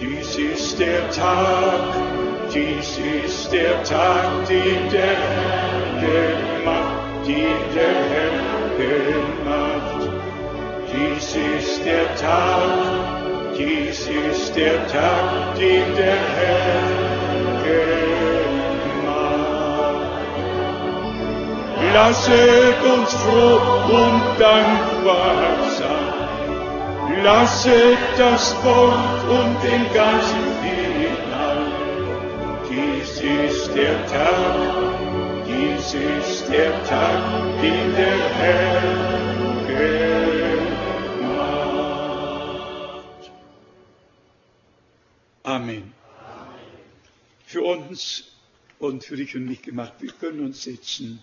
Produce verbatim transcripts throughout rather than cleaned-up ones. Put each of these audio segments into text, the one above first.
Dies ist der Tag, dies ist der Tag, den der Herr gemacht, den der Herr gemacht. Dies ist der Tag, dies ist der Tag, den der Herr gemacht. Lasset uns froh und dankbar sein. Lasset das Wort und den Geist hinein. Dies ist der Tag, dies ist der Tag, den der Herr gemacht. Amen. Für uns und für dich und mich gemacht, wir können uns setzen.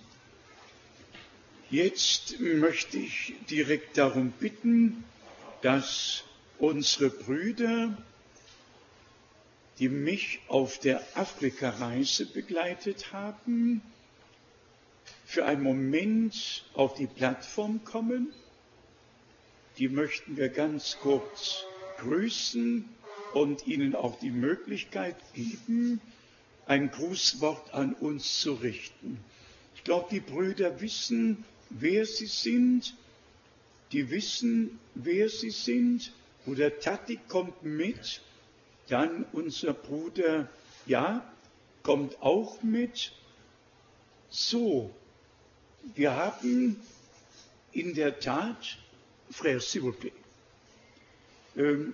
Jetzt möchte ich direkt darum bitten, dass unsere Brüder, die mich auf der Afrika-Reise begleitet haben, für einen Moment auf die Plattform kommen. Die möchten wir ganz kurz grüßen und ihnen auch die Möglichkeit geben, ein Grußwort an uns zu richten. Ich glaube, die Brüder wissen, wer sie sind. Die wissen, wer sie sind. Bruder Tati kommt mit. Dann unser Bruder, ja, kommt auch mit. So, wir haben in der Tat, Frère, s'il vous plaît. Ähm,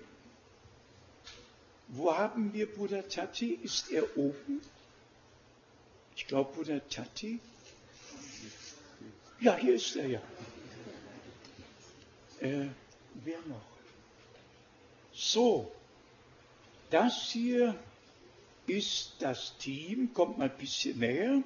wo haben wir Bruder Tati? Ist er oben? Ich glaube, Bruder Tati. Ja, hier ist er, ja. Äh, wer noch? So, das hier ist das Team, kommt mal ein bisschen näher,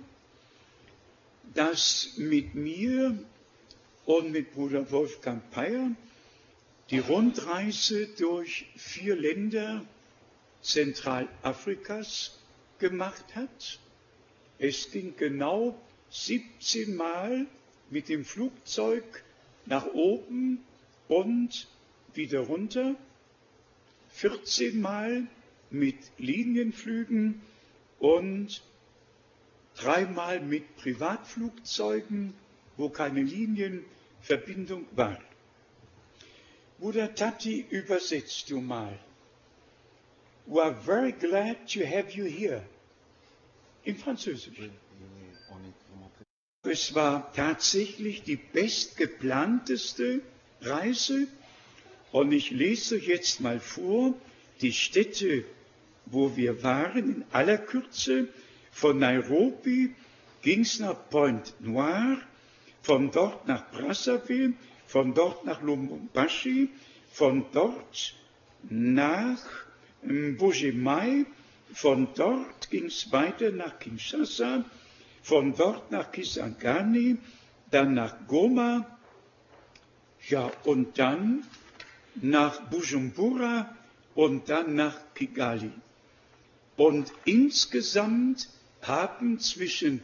das mit mir und mit Bruder Wolfgang Peyer die Rundreise durch vier Länder Zentralafrikas gemacht hat. Es ging genau siebzehn Mal mit dem Flugzeug nach oben und wieder runter, vierzehn Mal mit Linienflügen und dreimal mit Privatflugzeugen, wo keine Linienverbindung war. Bruder Tati, übersetzt du mal. We are very glad to have you here. In Französisch. Es war tatsächlich die bestgeplanteste Reise und ich lese euch jetzt mal vor, die Städte, wo wir waren, in aller Kürze. Von Nairobi ging es nach Pointe Noire, von dort nach Brazzaville, von dort nach Lubumbashi, von dort nach Mbuji-Mayi, von dort ging es weiter nach Kinshasa, von dort nach Kisangani, dann nach Goma, ja, und dann nach Bujumbura und dann nach Kigali. Und insgesamt haben zwischen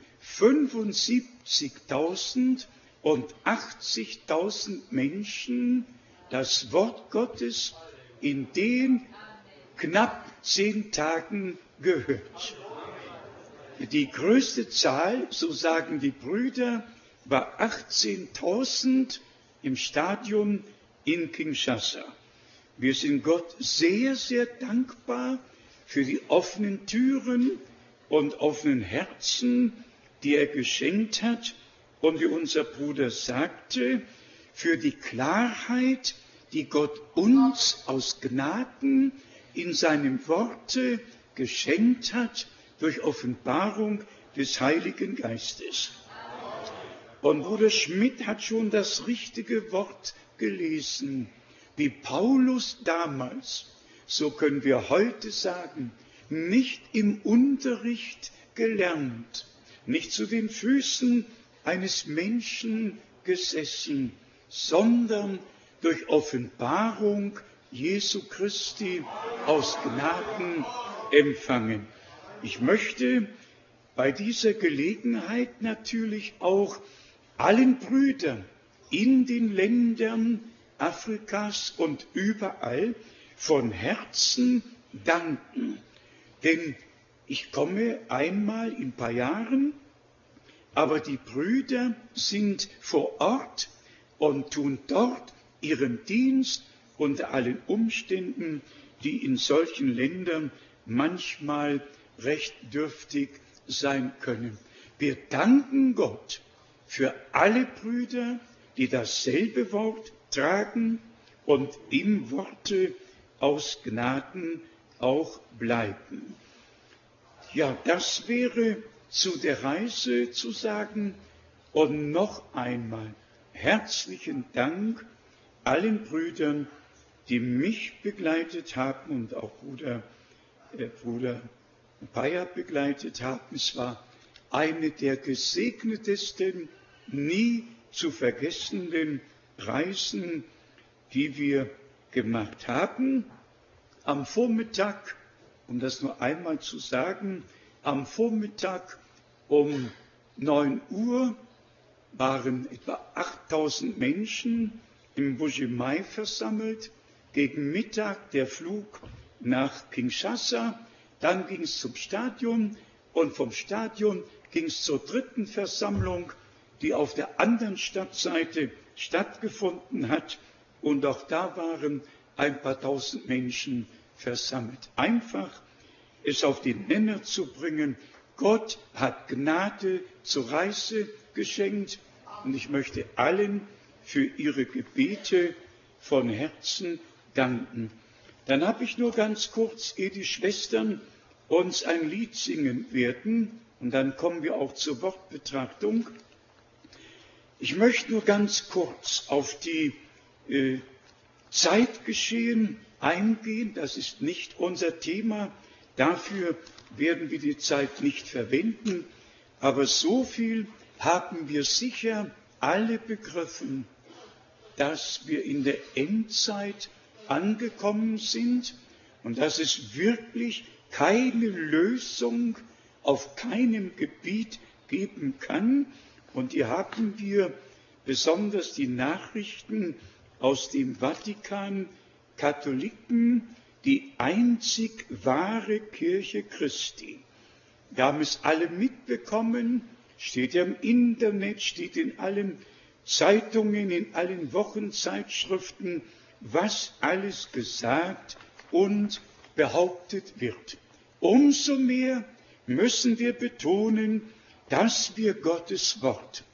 fünfundsiebzigtausend und achtzigtausend Menschen das Wort Gottes in den knapp zehn Tagen gehört. Die größte Zahl, so sagen die Brüder, war achtzehntausend im Stadion in Kinshasa. Wir sind Gott sehr, sehr dankbar für die offenen Türen und offenen Herzen, die er geschenkt hat. Und wie unser Bruder sagte, für die Klarheit, die Gott uns aus Gnaden in seinem Worte geschenkt hat, durch Offenbarung des Heiligen Geistes. Und Bruder Schmidt hat schon das richtige Wort gelesen. Wie Paulus damals, so können wir heute sagen, nicht im Unterricht gelernt, nicht zu den Füßen eines Menschen gesessen, sondern durch Offenbarung Jesu Christi aus Gnaden empfangen. Ich möchte bei dieser Gelegenheit natürlich auch allen Brüdern in den Ländern Afrikas und überall von Herzen danken. Denn ich komme einmal in ein paar Jahren, aber die Brüder sind vor Ort und tun dort ihren Dienst unter allen Umständen, die in solchen Ländern manchmal recht dürftig sein können. Wir danken Gott für alle Brüder, die dasselbe Wort tragen und im Worte aus Gnaden auch bleiben. Ja, das wäre zu der Reise zu sagen. Und noch einmal herzlichen Dank allen Brüdern, die mich begleitet haben und auch Bruder, äh, Bruder Bayer begleitet haben. Es war eine der gesegnetesten, nie zu vergessenen Reisen, die wir gemacht haben. Am Vormittag, um das nur einmal zu sagen, am Vormittag um neun Uhr waren etwa achttausend Menschen im Buji-Mai versammelt. Gegen Mittag der Flug nach Kinshasa, dann ging es zum Stadion und vom Stadion ging es zur dritten Versammlung, die auf der anderen Stadtseite stattgefunden hat. Und auch da waren ein paar tausend Menschen versammelt. Einfach es auf den Nenner zu bringen, Gott hat Gnade zur Reise geschenkt und ich möchte allen für ihre Gebete von Herzen danken. Dann habe ich nur ganz kurz, ehe die Schwestern uns ein Lied singen werden, und dann kommen wir auch zur Wortbetrachtung. Ich möchte nur ganz kurz auf die äh, Zeitgeschehen eingehen. Das ist nicht unser Thema. Dafür werden wir die Zeit nicht verwenden. Aber so viel haben wir sicher alle begriffen, dass wir in der Endzeit angekommen sind und dass es wirklich keine Lösung auf keinem Gebiet geben kann. Und hier haben wir besonders die Nachrichten aus dem Vatikan, Katholiken, die einzig wahre Kirche Christi. Wir haben es alle mitbekommen, steht ja im Internet, steht in allen Zeitungen, in allen Wochenzeitschriften, was alles gesagt und behauptet wird. Umso mehr müssen wir betonen, dass wir Gottes Wort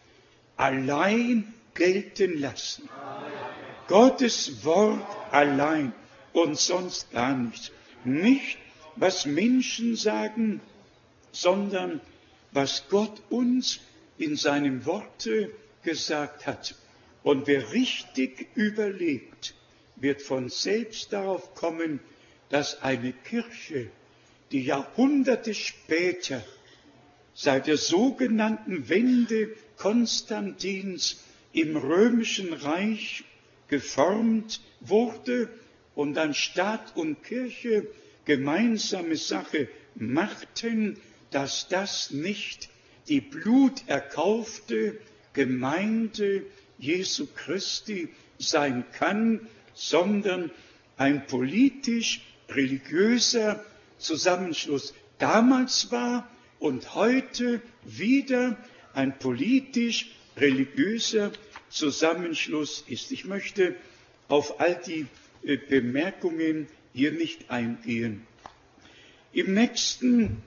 allein gelten lassen. Amen. Gottes Wort allein und sonst gar nichts. Nicht, was Menschen sagen, sondern was Gott uns in seinem Worte gesagt hat. Und wer richtig überlegt, wird von selbst darauf kommen, dass eine Kirche, die Jahrhunderte später seit der sogenannten Wende Konstantins im römischen Reich geformt wurde und dann Staat und Kirche gemeinsame Sache machten, dass das nicht die bluterkaufte Gemeinde Jesu Christi sein kann, sondern ein politisch-religiöser Zusammenschluss damals war und heute wieder ein politisch-religiöser Zusammenschluss ist. Ich möchte auf all die äh, Bemerkungen hier nicht eingehen. Im nächsten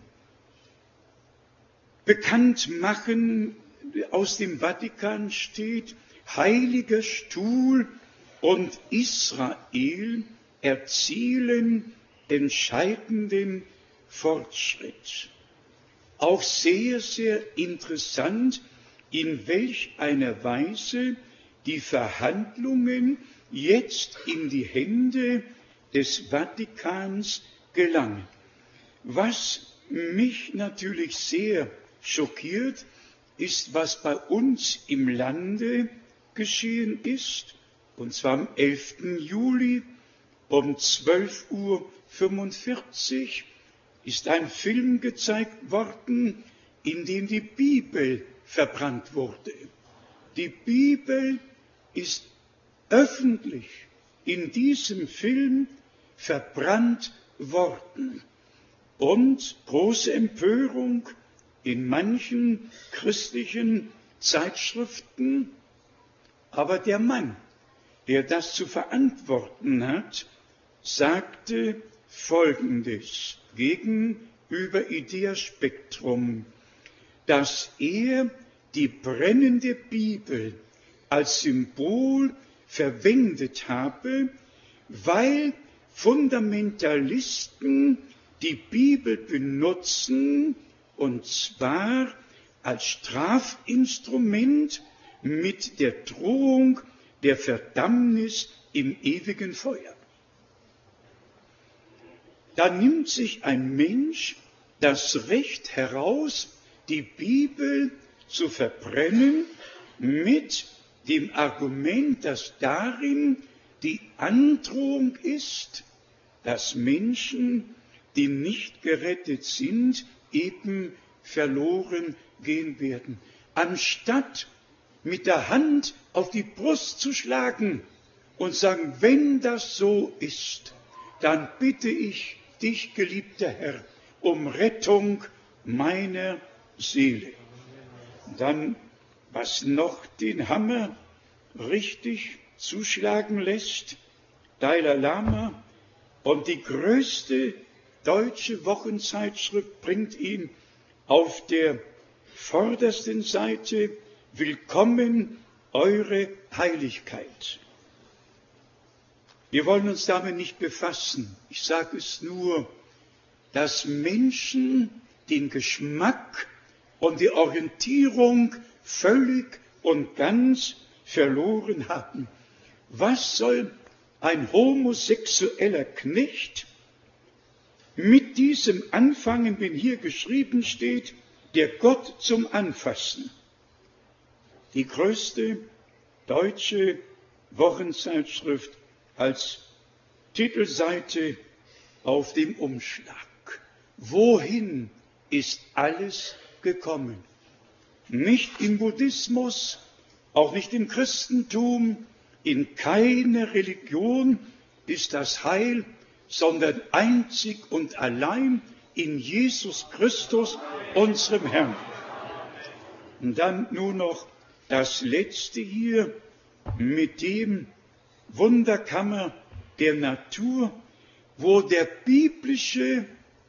Bekanntmachen aus dem Vatikan steht, Heiliger Stuhl und Israel erzielen entscheidenden Fortschritt. Auch sehr, sehr interessant, in welch einer Weise die Verhandlungen jetzt in die Hände des Vatikans gelangen. Was mich natürlich sehr schockiert, ist, was bei uns im Lande geschehen ist, und zwar am elften Juli um zwölf Uhr fünfundvierzig ist ein Film gezeigt worden, in dem die Bibel verbrannt wurde. Die Bibel ist öffentlich in diesem Film verbrannt Worten und große Empörung in manchen christlichen Zeitschriften. Aber der Mann, der das zu verantworten hat, sagte Folgendes gegenüber Idea Spectrum, dass er die brennende Bibel als Symbol verwendet habe, weil Fundamentalisten die Bibel benutzen, und zwar als Strafinstrument mit der Drohung der Verdammnis im ewigen Feuer. Da nimmt sich ein Mensch das Recht heraus, die Bibel zu verbrennen, mit dem Argument, dass darin die Androhung ist, dass Menschen, die nicht gerettet sind, eben verloren gehen werden. Anstatt mit der Hand auf die Brust zu schlagen und sagen, wenn das so ist, dann bitte ich dich, geliebter Herr, um Rettung meiner Seele. Dann, was noch den Hammer richtig zuschlagen lässt, Dalai Lama und die größte deutsche Wochenzeitschrift bringt ihn auf der vordersten Seite: Willkommen, eure Heiligkeit. Wir wollen uns damit nicht befassen. Ich sage es nur, dass Menschen den Geschmack und die Orientierung völlig und ganz verloren haben. Was soll ein homosexueller Knecht mit diesem anfangen, wenn hier geschrieben steht, der Gott zum Anfassen? Die größte deutsche Wochenzeitschrift als Titelseite auf dem Umschlag. Wohin ist alles gekommen? Nicht im Buddhismus, auch nicht im Christentum, in keiner Religion ist das Heil, sondern einzig und allein in Jesus Christus, unserem Herrn. Und dann nur noch das Letzte hier mit dem Wunderkammer der Natur, wo der biblische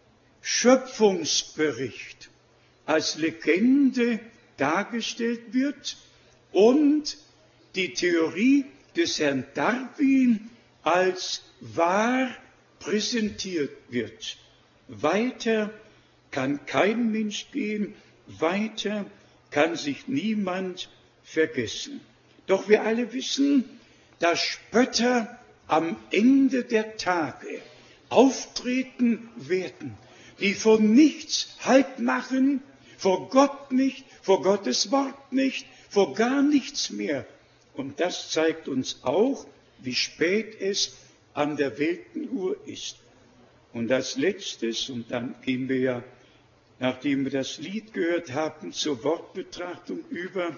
Schöpfungsbericht als Legende dargestellt wird und die Theorie des Herrn Darwin als wahr präsentiert wird. Weiter kann kein Mensch gehen, weiter kann sich niemand vergessen. Doch wir alle wissen, dass Spötter am Ende der Tage auftreten werden, die vor nichts Halt machen, vor Gott nicht, vor Gottes Wort nicht, vor gar nichts mehr. Und das zeigt uns auch, wie spät es an der Weltenuhr ist. Und als Letztes, und dann gehen wir ja, nachdem wir das Lied gehört haben, zur Wortbetrachtung über.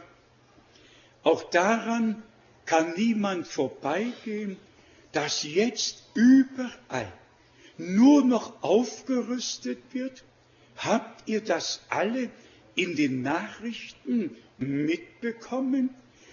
Auch daran kann niemand vorbeigehen, dass jetzt überall nur noch aufgerüstet wird. Habt ihr das alle in den Nachrichten mitbekommen?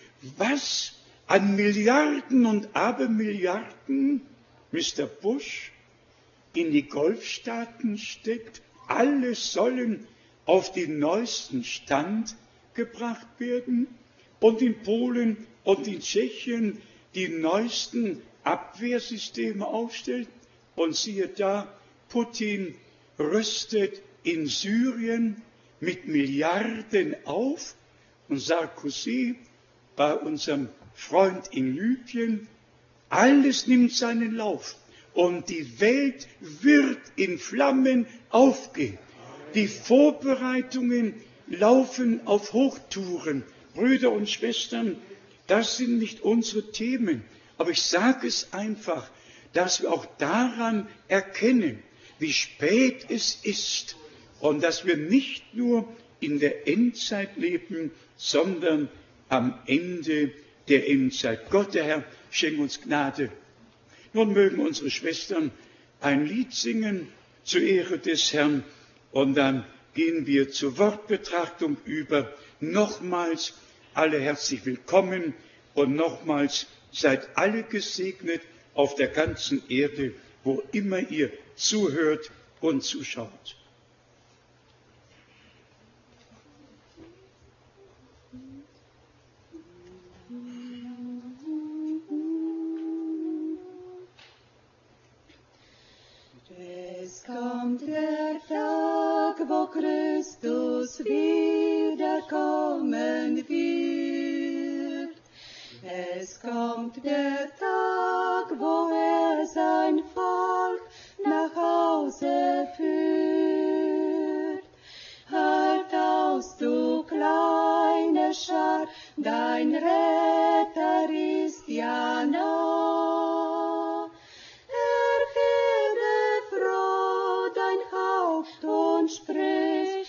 Was an Milliarden und Abermilliarden Mister Bush in die Golfstaaten steckt, alles sollen auf den neuesten Stand gebracht werden und in Polen und in Tschechien die neuesten Abwehrsysteme aufstellt. Und siehe da, Putin rüstet in Syrien mit Milliarden auf und Sarkozy bei unserem Freund in Libyen. Alles nimmt seinen Lauf und die Welt wird in Flammen aufgehen. Die Vorbereitungen laufen auf Hochtouren. Brüder und Schwestern, das sind nicht unsere Themen, aber ich sage es einfach, dass wir auch daran erkennen, wie spät es ist und dass wir nicht nur in der Endzeit leben, sondern am Ende der Endzeit. Gott, der Herr, schenke uns Gnade. Nun mögen unsere Schwestern ein Lied singen zur Ehre des Herrn und dann gehen wir zur Wortbetrachtung über. Nochmals alle herzlich willkommen und nochmals seid alle gesegnet auf der ganzen Erde, wo immer ihr zuhört und zuschaut. Es kommt der Tag, wo Christus wiederkommen wird. Es kommt der Tag, wo er sein Volk nach Hause führt. Halt aus, du kleine Schar, dein Retter ist ja nah. Erhebe froh dein Haupt und sprich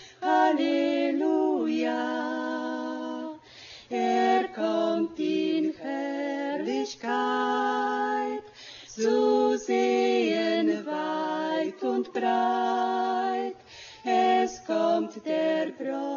Halleluja. Er kommt in Herrlichkeit, zu sehen weit und breit. Es kommt der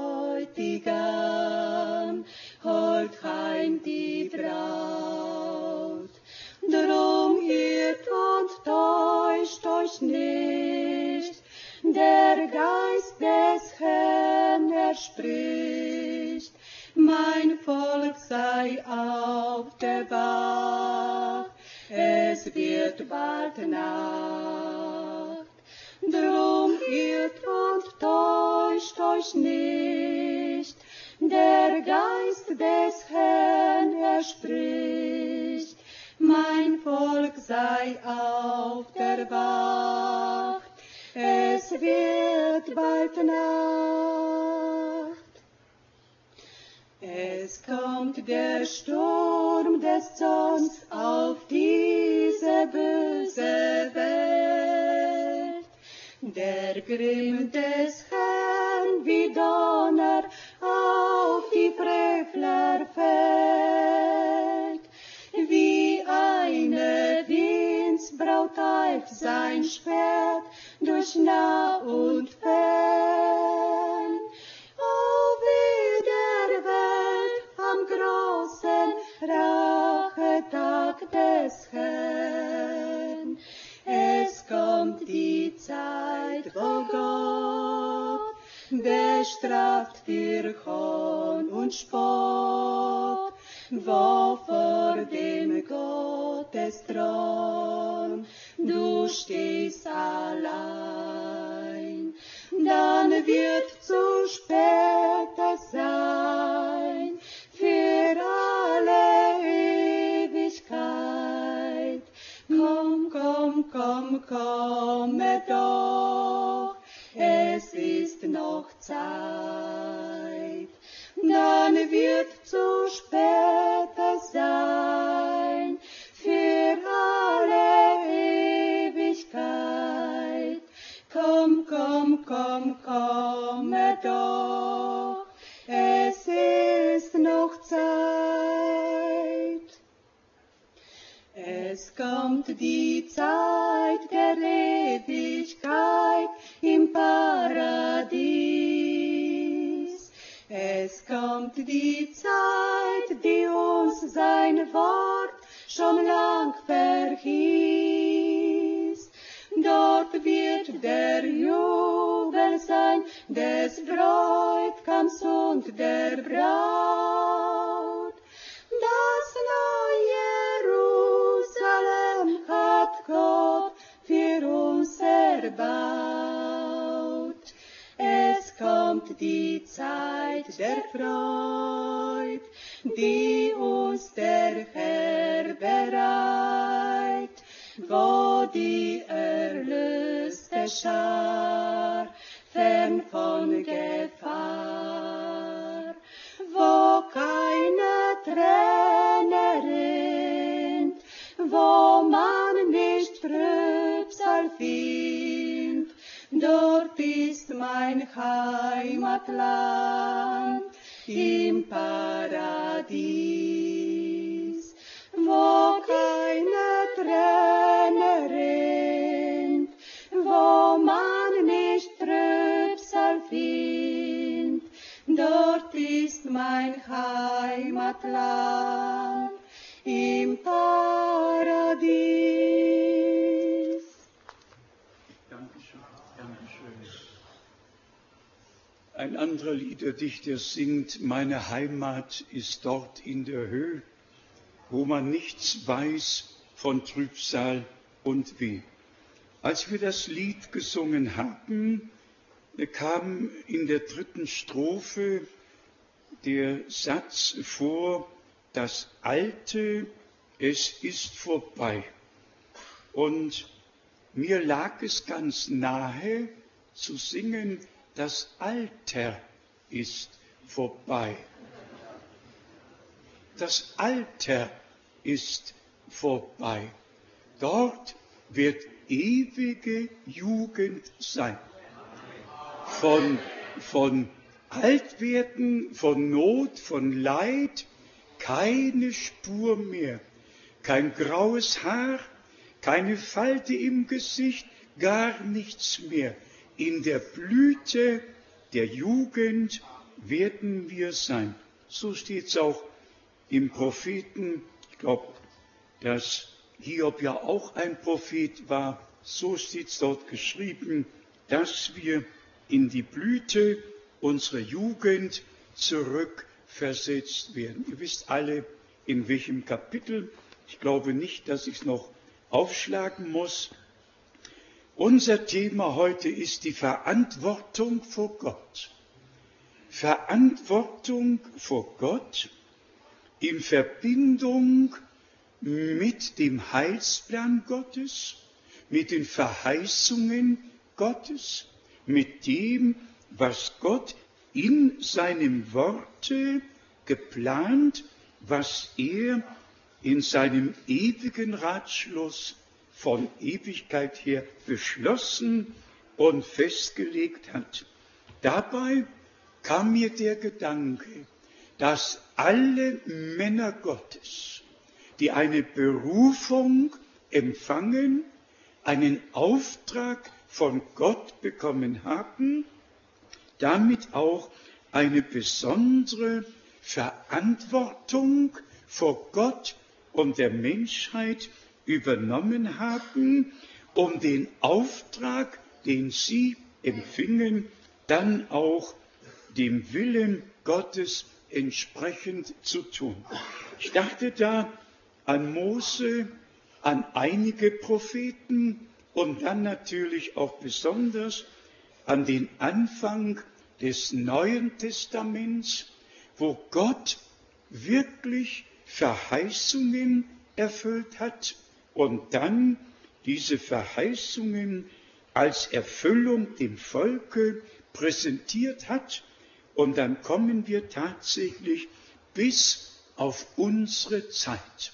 Bräutigam, holt heim die Braut. Drum irrt und täuscht euch nicht, der Geist des Herrn, er spricht. Mein Volk sei auf der Wacht, es wird bald Nacht. Drum irrt und täuscht euch nicht, der Geist des Herrn, er spricht. Mein Volk sei auf der Wacht, es wird bald Nacht. Es kommt der Sturm des Zorns auf diese böse Welt. Der Grimm des Herrn wie Donner auf die Frevler fällt. Wie eine Windsbraut eilt sein Schwert durch nah und fern. O weh der Welt am großen Rachetag des Herrn. Es kommt die Zeit, wo Gott bestraft für Hohn und Spott, wo vor dem Gottesthron du stehst allein. Dann wird zu spät es sein für alle Ewigkeit. Komm, komm, komm, komme doch, es ist noch Zeit. Dann wird zu spät es sein für alle Ewigkeit. Komm, komm, komm, komme doch, es ist noch Zeit. Es kommt die Zeit der Ewigkeit im Paradies. Es kommt die Zeit, die uns sein Wort schon lang verhieß. Dort wird der Jubel sein des Bräutigams und der Braut. Das neue Jerusalem hat Gott für uns erbaut. Es kommt die Zeit der Freud, die uns der Herr bereit, wo die erlöste Schar fern von Gefahr, wo keine Träne rinnt, wo man nicht Trübsal findet. Dort ist mein Heimatland im Paradies, wo keine Träne rinnt, mein Heimatland im Paradies. Dankeschön, Dankeschön. Ein anderer Liederdichter singt: Meine Heimat ist dort in der Höhe, wo man nichts weiß von Trübsal und Weh. Als wir das Lied gesungen haben, kam in der dritten Strophe der Satz vor: Das Alte, es ist vorbei. Und mir lag es ganz nahe zu singen: Das Alter ist vorbei. Das Alter ist vorbei. Dort wird ewige Jugend sein. Von, von Altwerden, von Not, von Leid, keine Spur mehr. Kein graues Haar, keine Falte im Gesicht, gar nichts mehr. In der Blüte der Jugend werden wir sein. So steht es auch im Propheten. Ich glaube, dass Hiob ja auch ein Prophet war. So steht es dort geschrieben, dass wir in die Blüte unserer Jugend zurückversetzt werden. Ihr wisst alle, in welchem Kapitel. Ich glaube nicht, dass ich es noch aufschlagen muss. Unser Thema heute ist die Verantwortung vor Gott. Verantwortung vor Gott in Verbindung mit dem Heilsplan Gottes, mit den Verheißungen Gottes, mit dem, was Gott in seinem Worte geplant, was er in seinem ewigen Ratschluss von Ewigkeit her beschlossen und festgelegt hat. Dabei kam mir der Gedanke, dass alle Männer Gottes, die eine Berufung empfangen, einen Auftrag von Gott bekommen haben, damit auch eine besondere Verantwortung vor Gott und der Menschheit übernommen haben, um den Auftrag, den sie empfingen, dann auch dem Willen Gottes entsprechend zu tun. Ich dachte da an Mose, an einige Propheten und dann natürlich auch besonders an den Anfang des Neuen Testaments, wo Gott wirklich Verheißungen erfüllt hat und dann diese Verheißungen als Erfüllung dem Volke präsentiert hat. Und dann kommen wir tatsächlich bis auf unsere Zeit.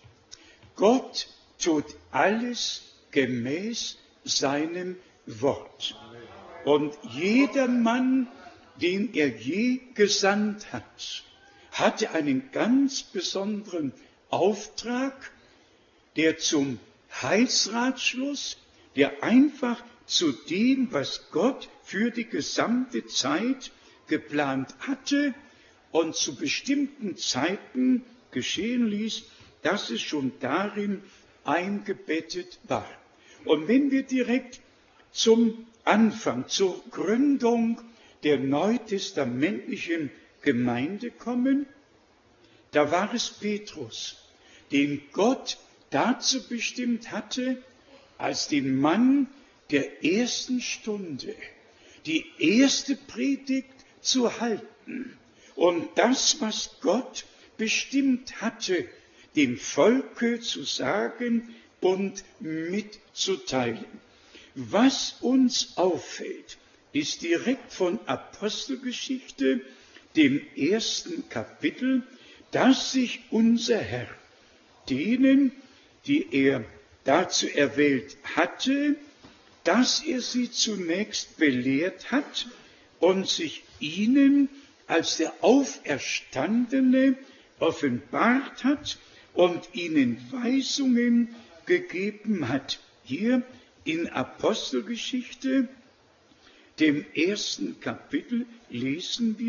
Gott tut alles gemäß seinem Wort. Und jeder Mann, den er je gesandt hat, hatte einen ganz besonderen Auftrag, der zum Heilsratschluss, der einfach zu dem, was Gott für die gesamte Zeit geplant hatte und zu bestimmten Zeiten geschehen ließ, dass es schon darin eingebettet war. Und wenn wir direkt zum Anfang, zur Gründung der neutestamentlichen Gemeinde kommen, da war es Petrus, den Gott dazu bestimmt hatte, als den Mann der ersten Stunde die erste Predigt zu halten und das, was Gott bestimmt hatte, dem Volke zu sagen und mitzuteilen. Was uns auffällt, ist direkt von Apostelgeschichte, dem ersten Kapitel, dass sich unser Herr denen, die er dazu erwählt hatte, dass er sie zunächst belehrt hat und sich ihnen als der Auferstandene offenbart hat und ihnen Weisungen gegeben hat. Hier in Apostelgeschichte, dem ersten Kapitel, lesen wir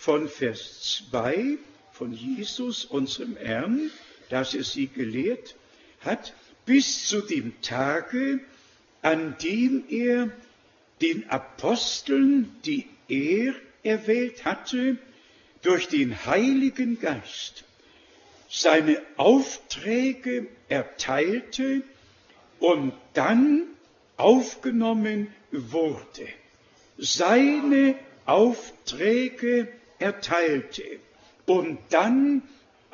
von Vers zwei von Jesus, unserem Herrn, dass er sie gelehrt hat, bis zu dem Tage, an dem er den Aposteln, die er erwählt hatte, durch den Heiligen Geist seine Aufträge erteilte und dann aufgenommen wurde. Seine Aufträge erteilte und dann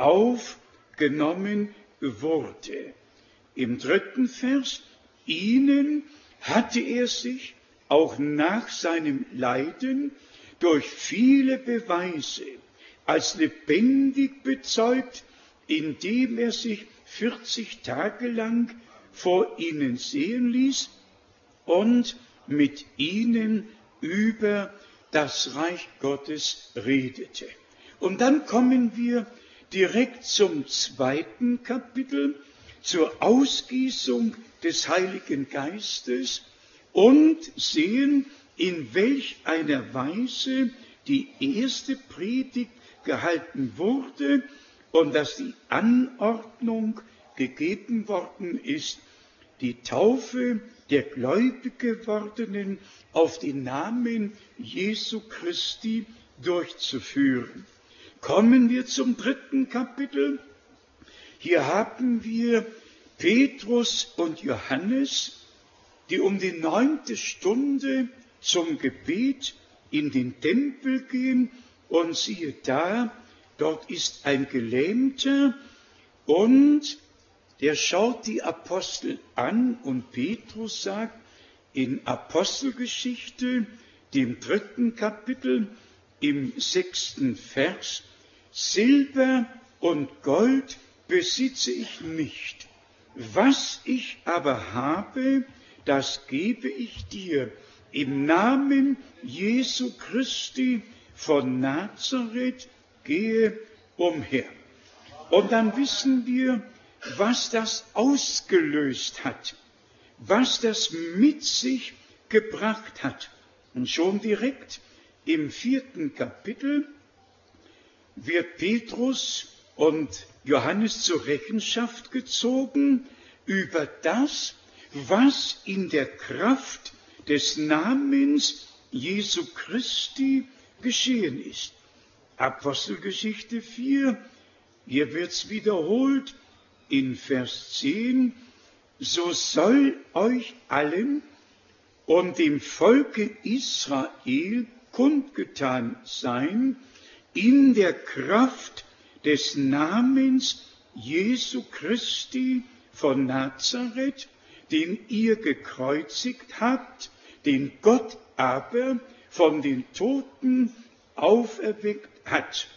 aufgenommen wurde. Im dritten Vers, ihnen hatte er sich auch nach seinem Leiden durch viele Beweise als lebendig bezeugt, indem er sich vierzig Tage lang vor ihnen sehen ließ und mit ihnen über das Reich Gottes redete. Und dann kommen wir direkt zum zweiten Kapitel, zur Ausgießung des Heiligen Geistes und sehen, in welch einer Weise die erste Predigt gehalten wurde und dass die Anordnung gegeben worden ist, die Taufe der gläubig gewordenen auf den Namen Jesu Christi durchzuführen. Kommen wir zum dritten Kapitel. Hier haben wir Petrus und Johannes, die um die neunte Stunde zum Gebet in den Tempel gehen, und siehe da, dort ist ein Gelähmter und der schaut die Apostel an und Petrus sagt in Apostelgeschichte, dem dritten Kapitel, im sechsten Vers, Silber und Gold besitze ich nicht. Was ich aber habe, das gebe ich dir. Im Namen Jesu Christi von Nazareth gehe umher. Und dann wissen wir, was das ausgelöst hat, was das mit sich gebracht hat. Und schon direkt im vierten Kapitel wird Petrus und Johannes zur Rechenschaft gezogen über das, was in der Kraft des Namens Jesu Christi geschehen ist. Apostelgeschichte vier, hier wird es wiederholt in Vers zehn, so soll euch allen und dem Volke Israel kundgetan sein, in der Kraft des Namens Jesu Christi von Nazareth, den ihr gekreuzigt habt, den Gott aber von den Toten auferweckt hat.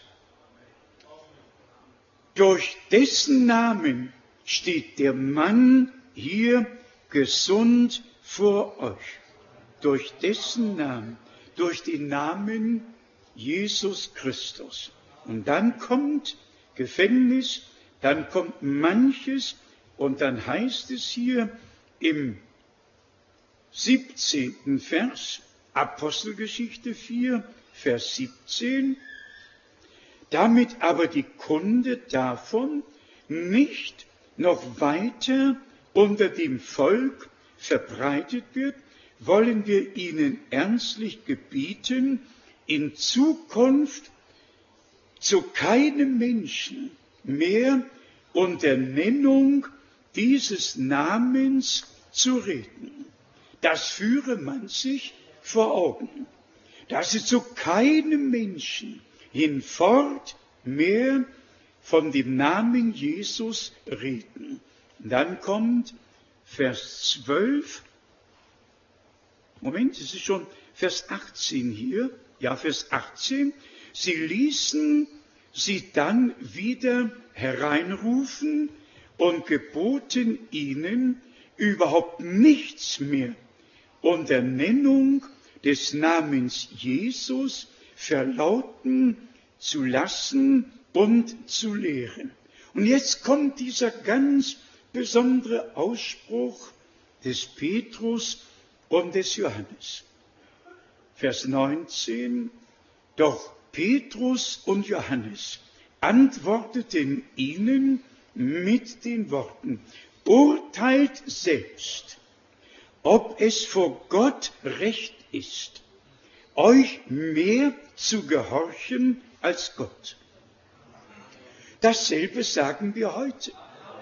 Durch dessen Namen steht der Mann hier gesund vor euch. Durch dessen Namen, durch den Namen Jesus Christus. Und dann kommt Gefängnis, dann kommt manches und dann heißt es hier im siebzehnten Vers, Apostelgeschichte vier, Vers siebzehn, damit aber die Kunde davon nicht noch weiter unter dem Volk verbreitet wird, wollen wir ihnen ernstlich gebieten, in Zukunft zu keinem Menschen mehr unter Nennung dieses Namens zu reden. Das führe man sich vor Augen, dass sie zu keinem Menschen hinfort mehr von dem Namen Jesus reden. Und dann kommt Vers zwölf, Moment, es ist schon Vers achtzehn hier, ja Vers achtzehn, sie ließen sie dann wieder hereinrufen und geboten ihnen überhaupt nichts mehr unter Nennung des Namens Jesus verlauten zu lassen und zu lehren. Und jetzt kommt dieser ganz besondere Ausspruch des Petrus und des Johannes. Vers neunzehn, doch Petrus und Johannes antworteten ihnen mit den Worten: Urteilt selbst, ob es vor Gott recht ist, euch mehr zu gehorchen als Gott. Dasselbe sagen wir heute.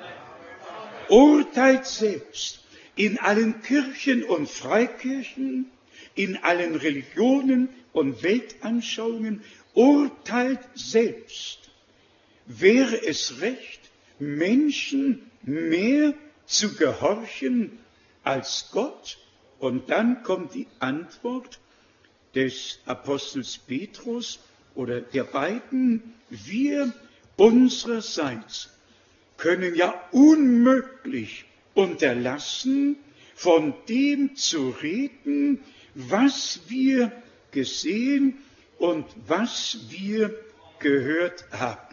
Urteilt selbst in allen Kirchen und Freikirchen, in allen Religionen und Weltanschauungen, urteilt selbst. Wäre es recht, Menschen mehr zu gehorchen als Gott? Und dann kommt die Antwort des Apostels Petrus oder der beiden: Wir unsererseits können ja unmöglich unterlassen, von dem zu reden, was wir gesehen und was wir gehört haben.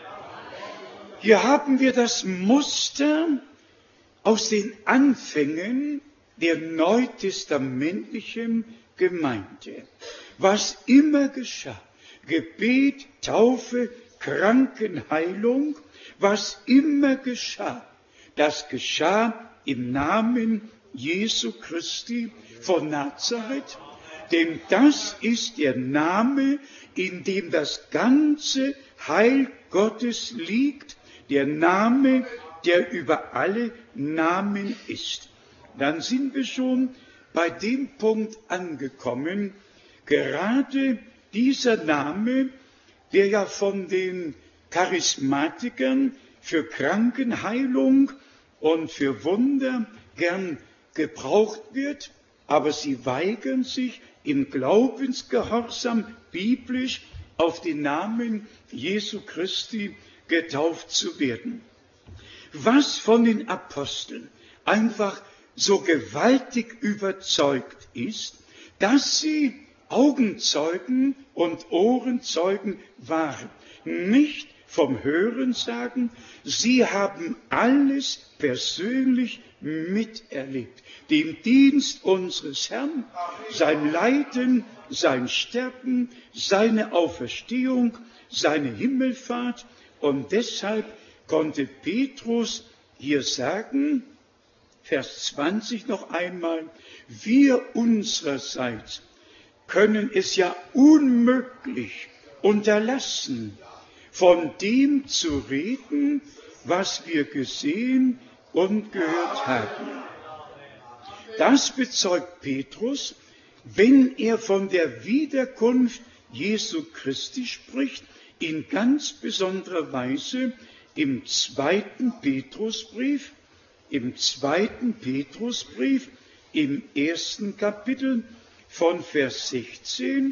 Hier haben wir das Muster aus den Anfängen der neutestamentlichen Gemeinde. Was immer geschah, Gebet, Taufe, Krankenheilung, was immer geschah, das geschah im Namen Jesu Christi von Nazareth, denn das ist der Name, in dem das ganze Heil Gottes liegt, der Name, der über alle Namen ist. Dann sind wir schon bei dem Punkt angekommen, gerade dieser Name, der ja von den Charismatikern für Krankenheilung und für Wunder gern gebraucht wird, aber sie weigern sich im Glaubensgehorsam biblisch auf den Namen Jesu Christi getauft zu werden. Was von den Aposteln einfach so gewaltig überzeugt ist, dass sie Augenzeugen und Ohrenzeugen waren, nicht vom Hörensagen, sie haben alles persönlich miterlebt. Den Dienst unseres Herrn, sein Leiden, sein Sterben, seine Auferstehung, seine Himmelfahrt, und deshalb konnte Petrus hier sagen, Vers zwanzig noch einmal: Wir unsererseits können es ja unmöglich unterlassen, von dem zu reden, was wir gesehen und gehört haben. Das bezeugt Petrus, wenn er von der Wiederkunft Jesu Christi spricht, in ganz besonderer Weise im zweiten Petrusbrief, im zweiten Petrusbrief, im ersten Kapitel von Vers sechzehn.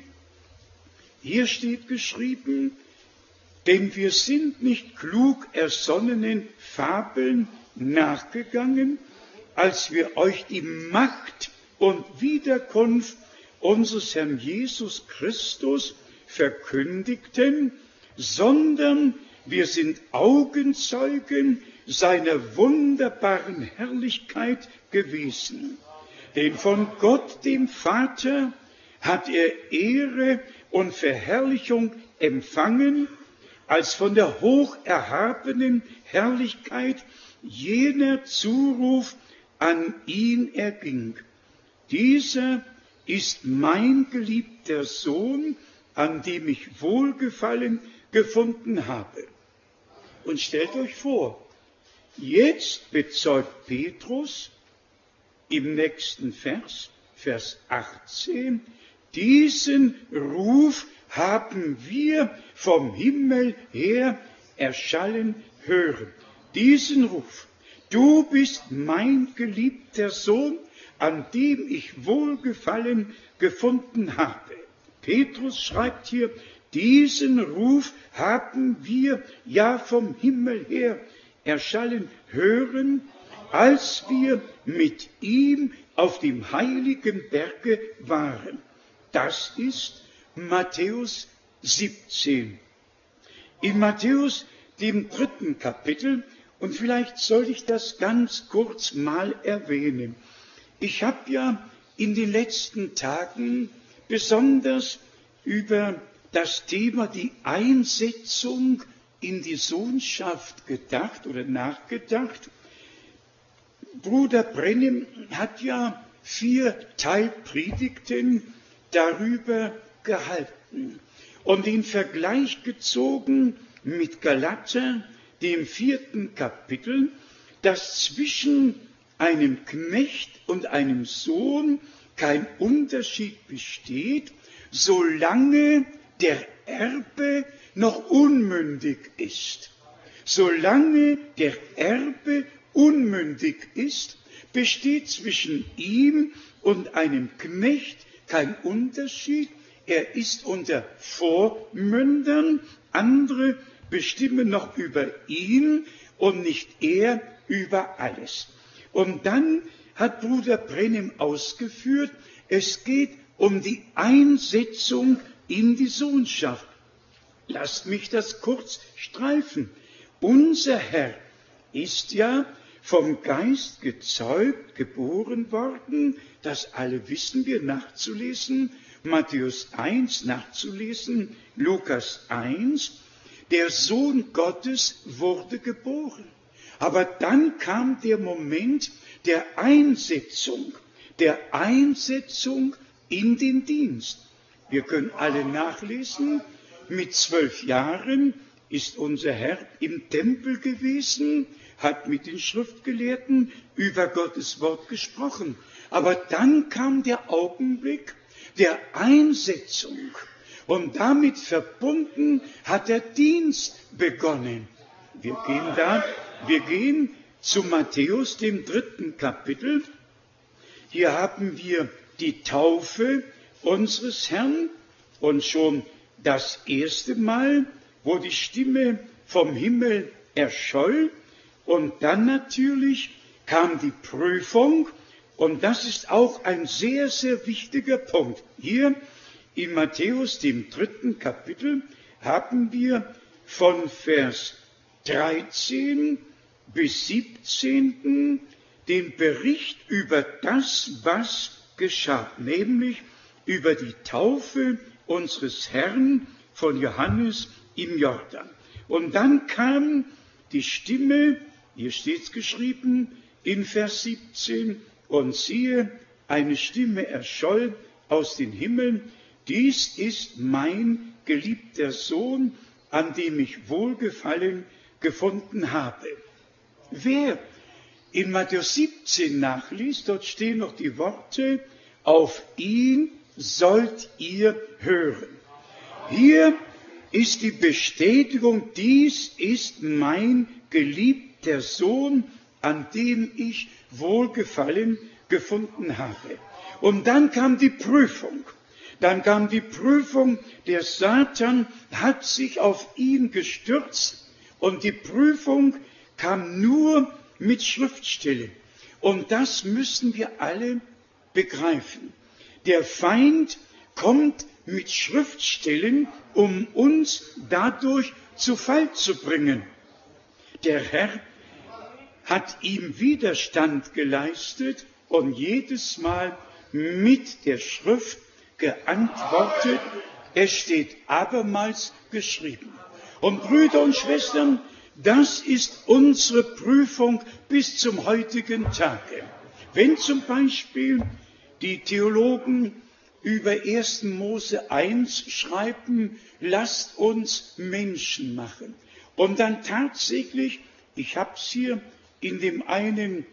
Hier steht geschrieben: Denn wir sind nicht klug ersonnenen Fabeln nachgegangen, als wir euch die Macht und Wiederkunft unseres Herrn Jesus Christus verkündigten, sondern wir sind Augenzeugen seiner wunderbaren Herrlichkeit gewesen. Denn von Gott, dem Vater, hat er Ehre und Verherrlichung empfangen, als von der hocherhabenen Herrlichkeit jener Zuruf an ihn erging: Dieser ist mein geliebter Sohn, an dem ich Wohlgefallen gefunden habe. Und stellt euch vor, jetzt bezeugt Petrus im nächsten Vers, Vers achtzehn, diesen Ruf haben wir vom Himmel her erschallen hören. Diesen Ruf: Du bist mein geliebter Sohn, an dem ich Wohlgefallen gefunden habe. Petrus schreibt hier, diesen Ruf haben wir ja vom Himmel her erschallen hören, als wir mit ihm auf dem heiligen Berge waren. Das ist Matthäus siebzehn. In Matthäus, dem dritten Kapitel, und vielleicht soll ich das ganz kurz mal erwähnen. Ich habe ja in den letzten Tagen besonders über das Thema die Einsetzung in die Sohnschaft gedacht oder nachgedacht. Bruder Brennim hat ja vier Teilpredigten darüber gehalten und den Vergleich gezogen mit Galater, dem vierten Kapitel, dass zwischen einem Knecht und einem Sohn kein Unterschied besteht, solange der Erbe noch unmündig ist. Solange der Erbe unmündig ist, besteht zwischen ihm und einem Knecht kein Unterschied. Er ist unter Vormündern, andere bestimmen noch über ihn und nicht er über alles. Und dann hat Bruder Brennim ausgeführt, es geht um die Einsetzung in die Sohnschaft. Lasst mich das kurz streifen. Unser Herr ist ja vom Geist gezeugt, geboren worden, das alle wissen wir, nachzulesen, Matthäus eins nachzulesen, Lukas eins, der Sohn Gottes wurde geboren. Aber dann kam der Moment der Einsetzung, der Einsetzung in den Dienst. Wir können alle nachlesen, mit zwölf Jahren ist unser Herr im Tempel gewesen, hat mit den Schriftgelehrten über Gottes Wort gesprochen. Aber dann kam der Augenblick der Einsetzung und damit verbunden hat der Dienst begonnen. Wir gehen da, wir gehen zu Matthäus, dem dritten Kapitel. Hier haben wir die Taufe unseres Herrn und schon das erste Mal, wo die Stimme vom Himmel erscholl. Und dann natürlich kam die Prüfung, und das ist auch ein sehr, sehr wichtiger Punkt. Hier in Matthäus, dem dritten Kapitel, haben wir von Vers dreizehn bis siebzehn den Bericht über das, was geschah, nämlich über die Taufe unseres Herrn von Johannes im Jordan. Und dann kam die Stimme, hier steht es geschrieben, in Vers siebzehn, und siehe, eine Stimme erscholl aus den Himmeln, dies ist mein geliebter Sohn, an dem ich Wohlgefallen gefunden habe. Wer in Matthäus siebzehn nachliest, dort stehen noch die Worte, auf ihn sollt ihr hören. Hier ist die Bestätigung, dies ist mein geliebter Sohn, an dem ich Wohlgefallen gefunden habe. Und dann kam die Prüfung. Dann kam die Prüfung, der Satan hat sich auf ihn gestürzt und die Prüfung kam nur mit Schriftstellen. Und das müssen wir alle begreifen. Der Feind kommt mit Schriftstellen, um uns dadurch zu Fall zu bringen. Der Herr hat ihm Widerstand geleistet und jedes Mal mit der Schrift geantwortet. Es steht abermals geschrieben. Und Brüder und Schwestern, das ist unsere Prüfung bis zum heutigen Tage. Wenn zum Beispiel die Theologen über ersten Mose eins schreiben, lasst uns Menschen machen. Und dann tatsächlich, ich habe es hier in dem einen,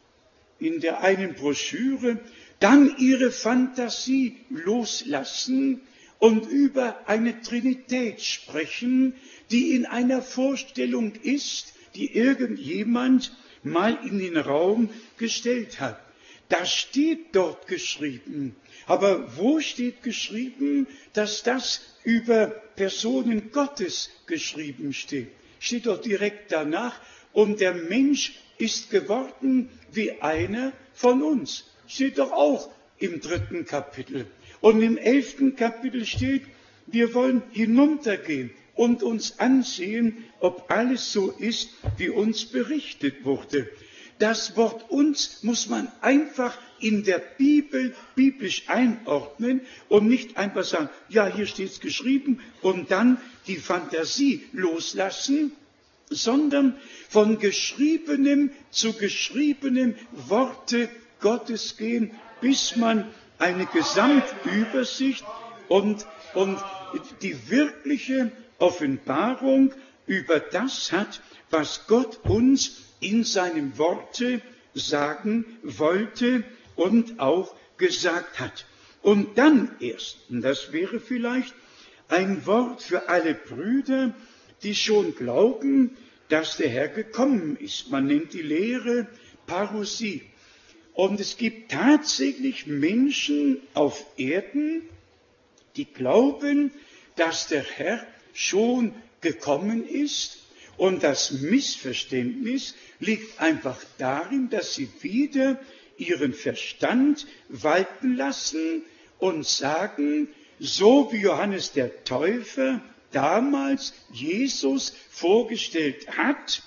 in der einen Broschüre, dann ihre Fantasie loslassen und über eine Trinität sprechen, die in einer Vorstellung ist, die irgendjemand mal in den Raum gestellt hat. Das steht dort geschrieben. Aber wo steht geschrieben, dass das über Personen Gottes geschrieben steht? Steht dort direkt danach, und der Mensch ist geworden wie einer von uns. Steht doch auch im dritten Kapitel. Und im elften Kapitel steht, wir wollen hinuntergehen und uns ansehen, ob alles so ist, wie uns berichtet wurde. Das Wort uns muss man einfach in der Bibel biblisch einordnen und nicht einfach sagen, ja, hier steht es geschrieben und dann die Fantasie loslassen, sondern von geschriebenem zu geschriebenem Worte Gottes gehen, bis man eine Gesamtübersicht und, und die wirkliche Offenbarung über das hat, was Gott uns in seinem Worte sagen wollte und auch gesagt hat. Und dann erst, und das wäre vielleicht ein Wort für alle Brüder, die schon glauben, dass der Herr gekommen ist. Man nennt die Lehre Parousie. Und es gibt tatsächlich Menschen auf Erden, die glauben, dass der Herr schon gekommen ist. Und das Missverständnis liegt einfach darin, dass sie wieder ihren Verstand walten lassen und sagen, so wie Johannes der Täufer damals Jesus vorgestellt hat,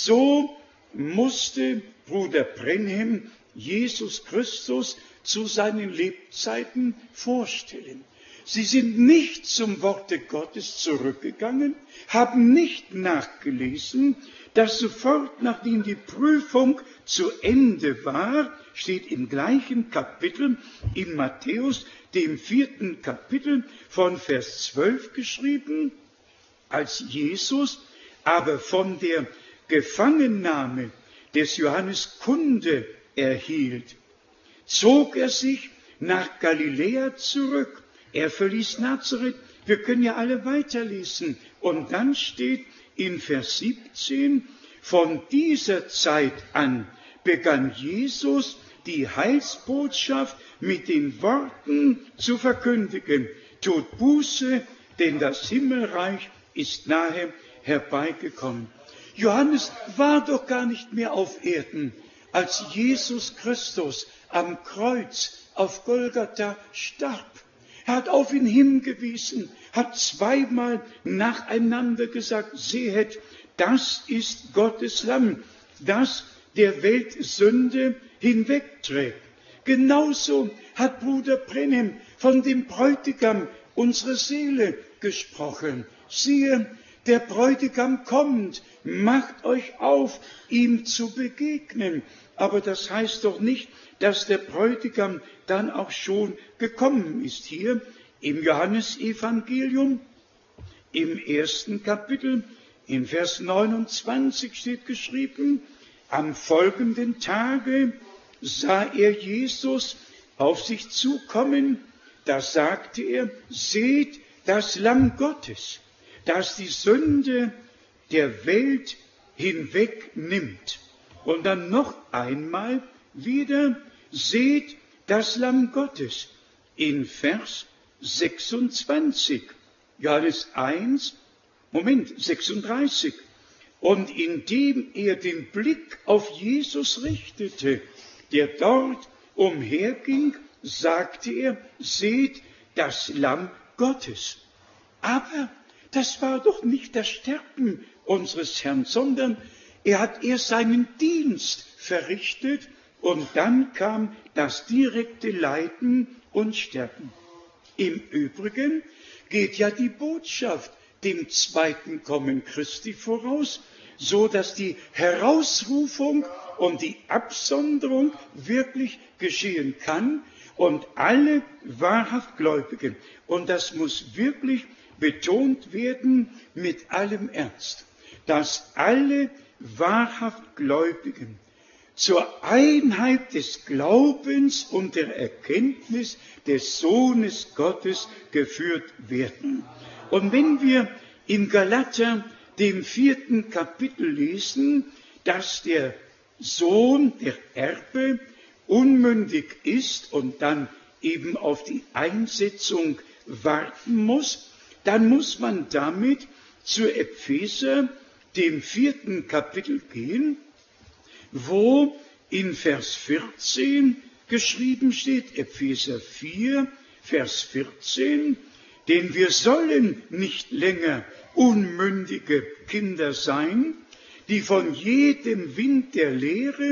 so musste Bruder Branham Jesus Christus zu seinen Lebzeiten vorstellen. Sie sind nicht zum Worte Gottes zurückgegangen, haben nicht nachgelesen, dass sofort, nachdem die Prüfung zu Ende war, steht im gleichen Kapitel in Matthäus, dem vierten Kapitel von Vers zwölf geschrieben, als Jesus aber von der Gefangennahme des Johannes Kunde erhielt, zog er sich nach Galiläa zurück. Er verließ Nazareth. Wir können ja alle weiterlesen. Und dann steht in Vers siebzehn, von dieser Zeit an begann Jesus die Heilsbotschaft mit den Worten zu verkündigen. Tut Buße, denn das Himmelreich ist nahe herbeigekommen. Johannes war doch gar nicht mehr auf Erden, als Jesus Christus am Kreuz auf Golgatha starb. Er hat auf ihn hingewiesen, hat zweimal nacheinander gesagt, sehet, das ist Gottes Lamm, das der Welt Sünde hinwegträgt. Genauso hat Bruder Branham von dem Bräutigam unserer Seele gesprochen. Siehe, der Bräutigam kommt, macht euch auf, ihm zu begegnen. Aber das heißt doch nicht, dass der Bräutigam dann auch schon gekommen ist. Hier im Johannesevangelium, im ersten Kapitel, in Vers neunundzwanzig steht geschrieben, am folgenden Tage sah er Jesus auf sich zukommen, da sagte er, seht das Lamm Gottes, das die Sünde der Welt hinwegnimmt. Und dann noch einmal wieder, seht das Lamm Gottes in Vers sechsundzwanzig, Johannes eins, Moment, sechsunddreißig. Und indem er den Blick auf Jesus richtete, der dort umherging, sagte er, seht das Lamm Gottes. Aber das war doch nicht das Sterben unseres Herrn, sondern er hat erst seinen Dienst verrichtet und dann kam das direkte Leiden und Sterben. Im Übrigen geht ja die Botschaft dem zweiten Kommen Christi voraus, so dass die Herausrufung und die Absonderung wirklich geschehen kann und alle wahrhaft Gläubigen. Und das muss wirklich betont werden mit allem Ernst, dass alle wahrhaft Gläubigen zur Einheit des Glaubens und der Erkenntnis des Sohnes Gottes geführt werden. Und wenn wir in Galater, dem vierten Kapitel lesen, dass der Sohn, der Erbe, unmündig ist und dann eben auf die Einsetzung warten muss, dann muss man damit zu Epheser, dem vierten Kapitel gehen, wo in Vers vierzehn geschrieben steht, Epheser vier, Vers vierzehn, denn wir sollen nicht länger unmündige Kinder sein, die von jedem Wind der Lehre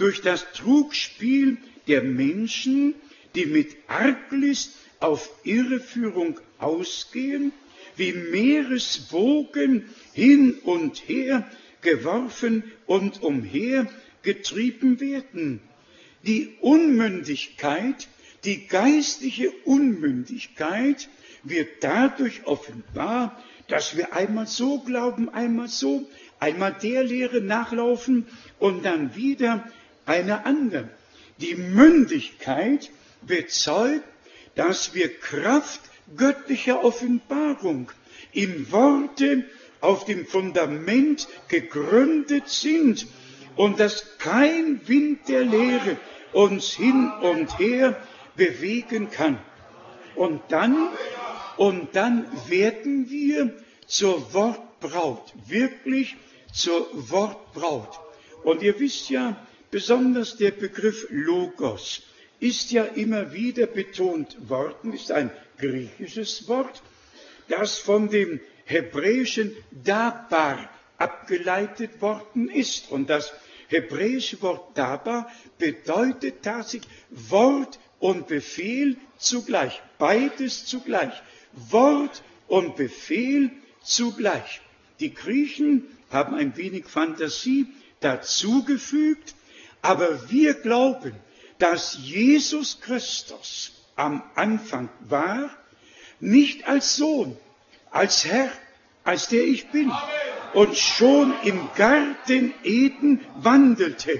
durch das Trugspiel der Menschen, die mit Arglist auf Irreführung ausgehen, wie Meereswogen hin und her geworfen und umher getrieben werden. Die Unmündigkeit, die geistliche Unmündigkeit wird dadurch offenbar, dass wir einmal so glauben, einmal so, einmal der Lehre nachlaufen und dann wieder einer anderen. Die Mündigkeit bezeugt, dass wir Kraft göttlicher Offenbarung in Worte auf dem Fundament gegründet sind und dass kein Wind der Lehre uns hin und her bewegen kann. Und dann, und dann werden wir zur Wortbraut, wirklich zur Wortbraut. Und ihr wisst ja, besonders der Begriff Logos ist ja immer wieder betont worden, ist ein griechisches Wort, das von dem hebräischen Dabar abgeleitet worden ist. Und das hebräische Wort Dabar bedeutet tatsächlich Wort und Befehl zugleich. Beides zugleich. Wort und Befehl zugleich. Die Griechen haben ein wenig Fantasie dazugefügt, aber wir glauben, dass Jesus Christus am Anfang war, nicht als Sohn, als Herr, als der ich bin, und schon im Garten Eden wandelte.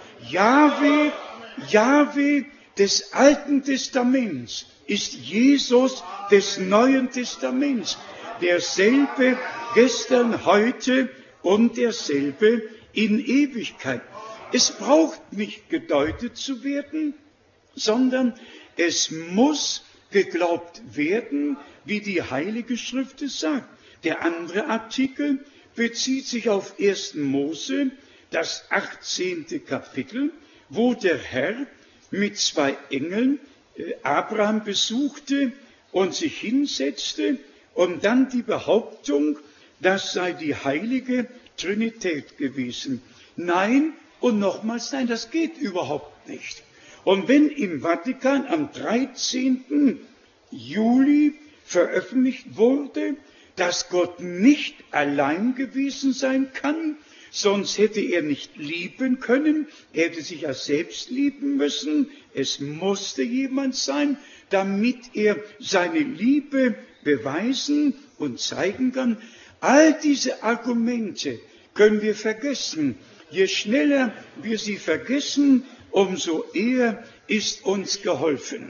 Jahwe, Jahwe des Alten Testaments ist Jesus des Neuen Testaments, derselbe gestern, heute und derselbe in Ewigkeit. Es braucht nicht gedeutet zu werden, sondern es muss geglaubt werden, wie die Heilige Schrift es sagt. Der andere Artikel bezieht sich auf ersten Mose, das achtzehnte Kapitel, wo der Herr mit zwei Engeln Abraham besuchte und sich hinsetzte und dann die Behauptung, das sei die heilige Trinität gewesen. Nein und nochmals nein, das geht überhaupt nicht. Und wenn im Vatikan am dreizehnten Juli veröffentlicht wurde, dass Gott nicht allein gewesen sein kann, sonst hätte er nicht lieben können, er hätte sich ja selbst lieben müssen, es musste jemand sein, damit er seine Liebe beweisen und zeigen kann. All diese Argumente können wir vergessen. Je schneller wir sie vergessen, umso eher ist uns geholfen.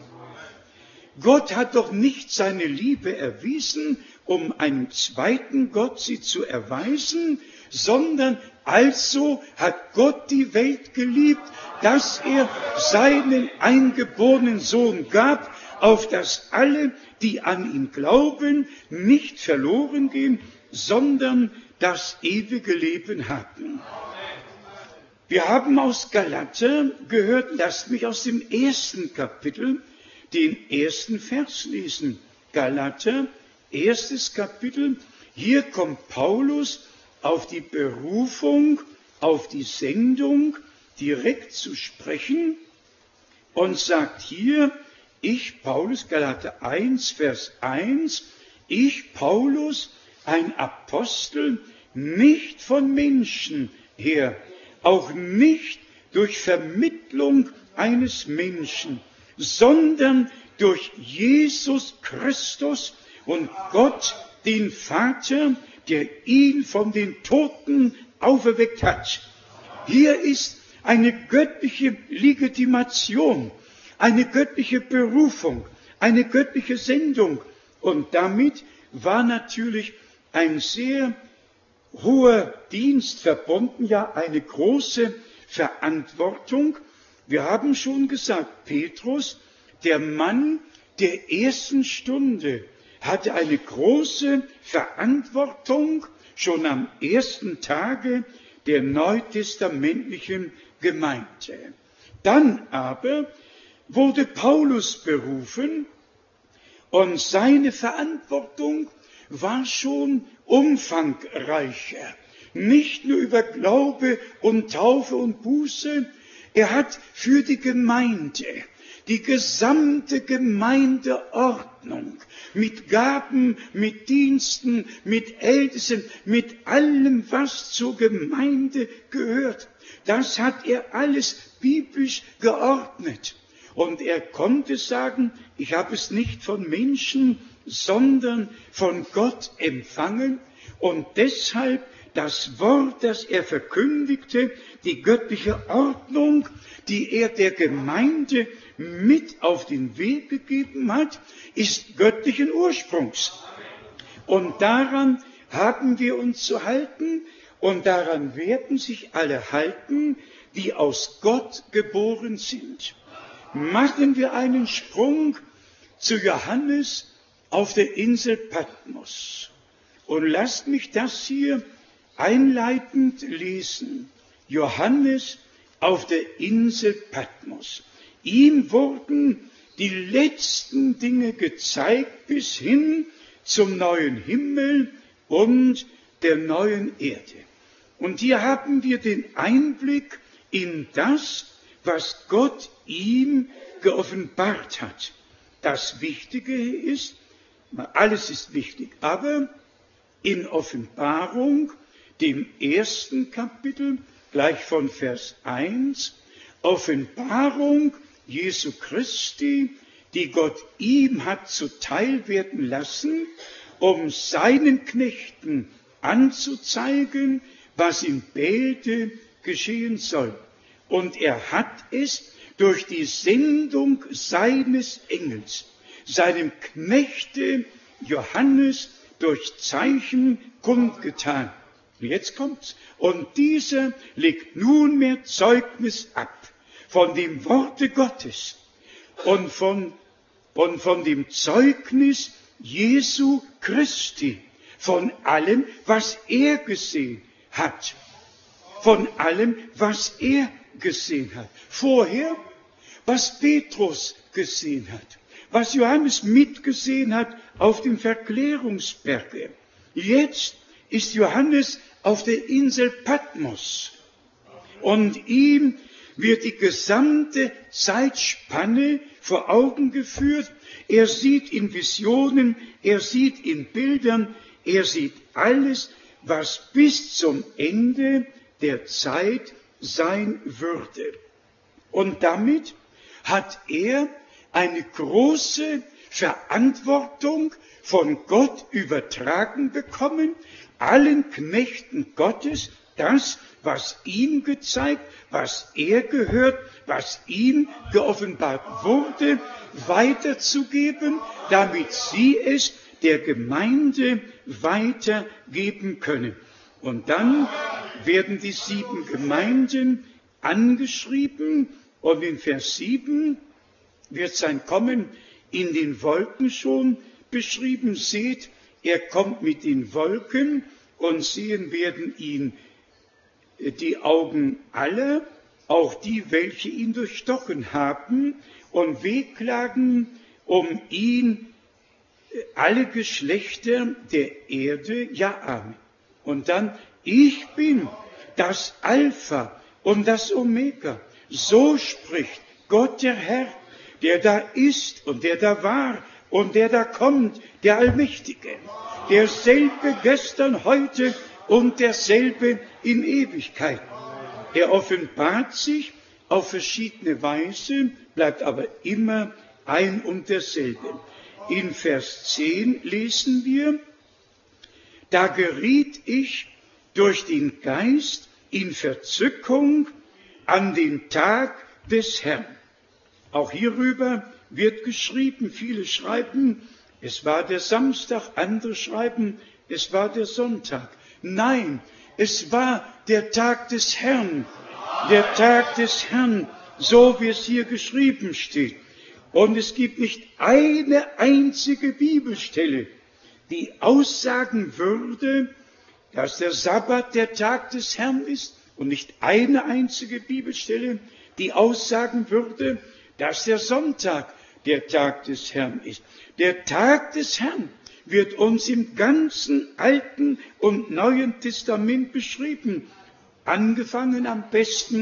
Gott hat doch nicht seine Liebe erwiesen, um einem zweiten Gott sie zu erweisen, sondern also hat Gott die Welt geliebt, dass er seinen eingeborenen Sohn gab, auf dass alle, die an ihn glauben, nicht verloren gehen, sondern das ewige Leben haben. Wir haben aus Galater gehört, lasst mich aus dem ersten Kapitel den ersten Vers lesen. Galater, erstes Kapitel. Hier kommt Paulus auf die Berufung, auf die Sendung direkt zu sprechen und sagt hier, ich, Paulus, Galater eins, Vers eins, ich, Paulus, ein Apostel, nicht von Menschen her, auch nicht durch Vermittlung eines Menschen, sondern durch Jesus Christus und Gott, den Vater, der ihn von den Toten auferweckt hat. Hier ist eine göttliche Legitimation, eine göttliche Berufung, eine göttliche Sendung. Und damit war natürlich ein sehr hoher Dienst verbunden, ja eine große Verantwortung. Wir haben schon gesagt, Petrus, der Mann der ersten Stunde, hatte eine große Verantwortung schon am ersten Tage der neutestamentlichen Gemeinde. Dann aber wurde Paulus berufen und seine Verantwortung war schon umfangreicher. Nicht nur über Glaube und Taufe und Buße, Er hat für die Gemeinde, die gesamte Gemeindeordnung mit Gaben, mit Diensten, mit Ältesten, mit allem, was zur Gemeinde gehört. Das hat er alles biblisch geordnet. Und er konnte sagen, ich habe es nicht von Menschen, sondern von Gott empfangen. Und deshalb das Wort, das er verkündigte, die göttliche Ordnung, die er der Gemeinde mit auf den Weg gegeben hat, ist göttlichen Ursprungs. Und daran haben wir uns zu halten und daran werden sich alle halten, die aus Gott geboren sind. Machen wir einen Sprung zu Johannes auf der Insel Patmos. Und lasst mich das hier einleitend lesen. Johannes auf der Insel Patmos. Ihm wurden die letzten Dinge gezeigt bis hin zum neuen Himmel und der neuen Erde. Und hier haben wir den Einblick in das, was Gott ihm geoffenbart hat. Das Wichtige ist, alles ist wichtig, aber in Offenbarung, dem ersten Kapitel, gleich von Vers eins, Offenbarung Jesu Christi, die Gott ihm hat zuteil werden lassen, um seinen Knechten anzuzeigen, was in Bälde geschehen soll. Und er hat es durch die Sendung seines Engels, seinem Knechte Johannes durch Zeichen kundgetan. Und jetzt kommt's. Und dieser legt nunmehr Zeugnis ab von dem Worte Gottes und von, und von dem Zeugnis Jesu Christi, von allem, was er gesehen hat. Von allem, was er gesehen hat. Vorher, was Petrus gesehen hat, was Johannes mitgesehen hat auf dem Verklärungsberge. Jetzt ist Johannes auf der Insel Patmos und ihm wird die gesamte Zeitspanne vor Augen geführt. Er sieht in Visionen, er sieht in Bildern, er sieht alles, was bis zum Ende der Zeit sein würde. Und damit hat er eine große Verantwortung von Gott übertragen bekommen, allen Knechten Gottes das, was ihm gezeigt, was er gehört, was ihm geoffenbart wurde, weiterzugeben, damit sie es der Gemeinde weitergeben können. Und dann werden die sieben Gemeinden angeschrieben und in Vers sieben wird sein Kommen in den Wolken schon beschrieben. Seht, er kommt mit den Wolken und sehen werden ihn die Augen aller, auch die, welche ihn durchstochen haben, und wehklagen um ihn alle Geschlechter der Erde. Ja, Amen. Und dann, ich bin das Alpha und das Omega. So spricht Gott der Herr, der da ist und der da war und der da kommt, der Allmächtige. Derselbe gestern, heute und derselbe in Ewigkeit. Er offenbart sich auf verschiedene Weise, bleibt aber immer ein und derselbe. In Vers zehn lesen wir, da geriet ich durch den Geist in Verzückung an den Tag des Herrn. Auch hierüber wird geschrieben, viele schreiben, es war der Samstag, andere schreiben, es war der Sonntag. Nein, es war der Tag des Herrn, der Tag des Herrn, so wie es hier geschrieben steht. Und es gibt nicht eine einzige Bibelstelle, die aussagen würde, dass der Sabbat der Tag des Herrn ist, und nicht eine einzige Bibelstelle, die aussagen würde, dass der Sonntag der Tag des Herrn ist. Der Tag des Herrn wird uns im ganzen Alten und Neuen Testament beschrieben, angefangen am besten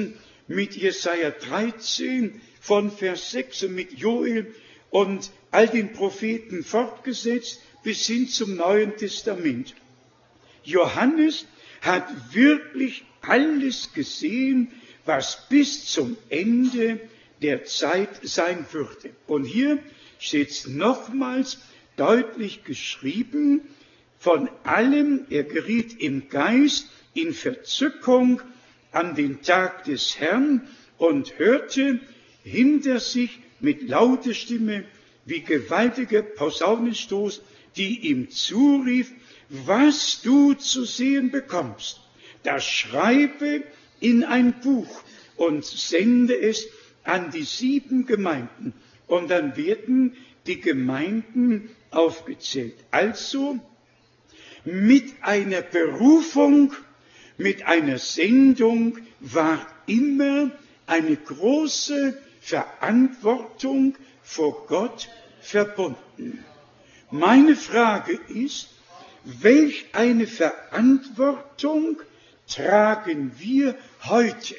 mit Jesaja dreizehn von Vers sechs und mit Joel und all den Propheten fortgesetzt bis hin zum Neuen Testament. Johannes hat wirklich alles gesehen, was bis zum Ende der Zeit sein würde. Und hier steht es nochmals deutlich geschrieben, von allem, er geriet im Geist in Verzückung an den Tag des Herrn und hörte hinter sich mit lauter Stimme wie gewaltiger Posaunenstoß, die ihm zurief, was du zu sehen bekommst, das schreibe in ein Buch und sende es an die sieben Gemeinden. Und dann werden die Gemeinden aufgezählt. Also mit einer Berufung, mit einer Sendung war immer eine große Verantwortung vor Gott verbunden. Meine Frage ist, welch eine Verantwortung tragen wir heute?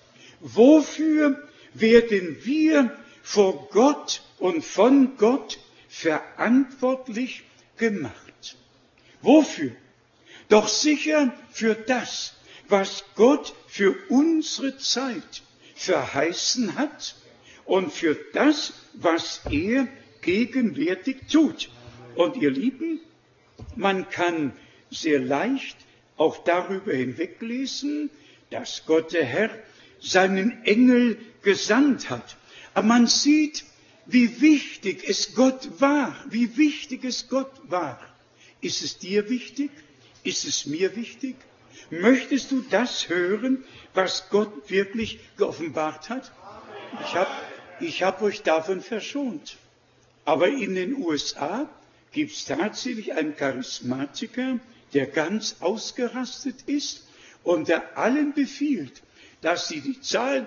Wofür werden wir vor Gott und von Gott verantwortlich gemacht? Wofür? Doch sicher für das, was Gott für unsere Zeit verheißen hat und für das, was er gegenwärtig tut. Und ihr Lieben, man kann sehr leicht auch darüber hinweglesen, dass Gott der Herr seinen Engel gesandt hat. Aber man sieht, wie wichtig es Gott war, wie wichtig es Gott war. Ist es dir wichtig? Ist es mir wichtig? Möchtest du das hören, was Gott wirklich geoffenbart hat? Ich habe ich hab euch davon verschont. Aber in den U S A gibt es tatsächlich einen Charismatiker, der ganz ausgerastet ist und der allen befiehlt, dass sie die Zahl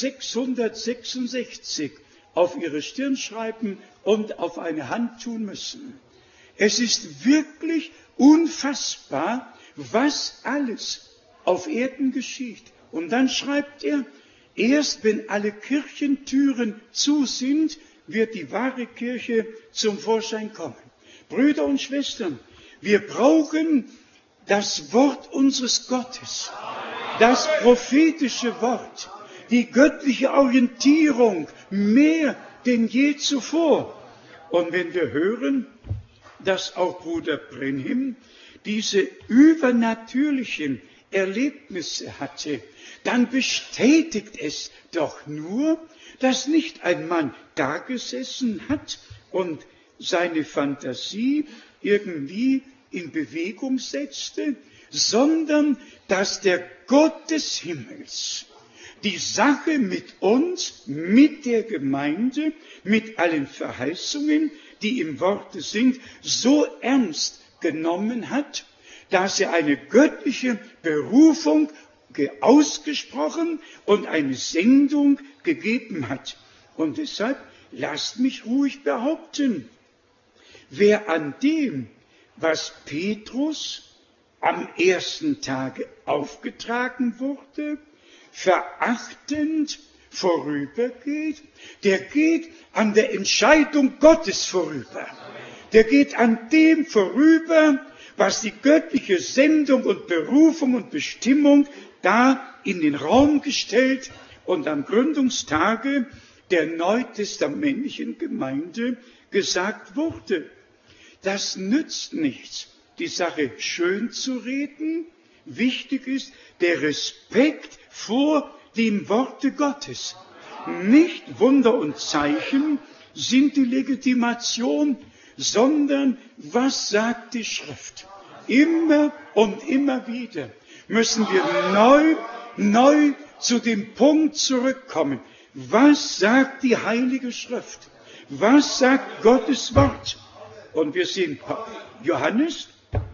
sechshundertsechsundsechzig auf ihre Stirn schreiben und auf eine Hand tun müssen. Es ist wirklich unfassbar, was alles auf Erden geschieht. Und dann schreibt er, erst wenn alle Kirchentüren zu sind, wird die wahre Kirche zum Vorschein kommen. Brüder und Schwestern, wir brauchen das Wort unseres Gottes, das prophetische Wort, die göttliche Orientierung mehr denn je zuvor. Und wenn wir hören, dass auch Bruder Brenhim diese übernatürlichen Erlebnisse hatte, dann bestätigt es doch nur, dass nicht ein Mann dagesessen hat und seine Fantasie irgendwie in Bewegung setzte, sondern dass der Gott des Himmels die Sache mit uns, mit der Gemeinde, mit allen Verheißungen, die im Worte sind, so ernst genommen hat, dass er eine göttliche Berufung ausgesprochen und eine Sendung gegeben hat. Und deshalb lasst mich ruhig behaupten, wer an dem, was Petrus am ersten Tage aufgetragen wurde, verachtend vorübergeht, der geht an der Entscheidung Gottes vorüber. Der geht an dem vorüber, was die göttliche Sendung und Berufung und Bestimmung da in den Raum gestellt und am Gründungstage der neutestamentlichen Gemeinde gesagt wurde. Das nützt nichts, die Sache schön zu reden. Wichtig ist der Respekt vor dem Worte Gottes. Nicht Wunder und Zeichen sind die Legitimation, sondern was sagt die Schrift? Immer und immer wieder müssen wir neu, neu zu dem Punkt zurückkommen. Was sagt die Heilige Schrift? Was sagt Gottes Wort? Und wir sehen, Johannes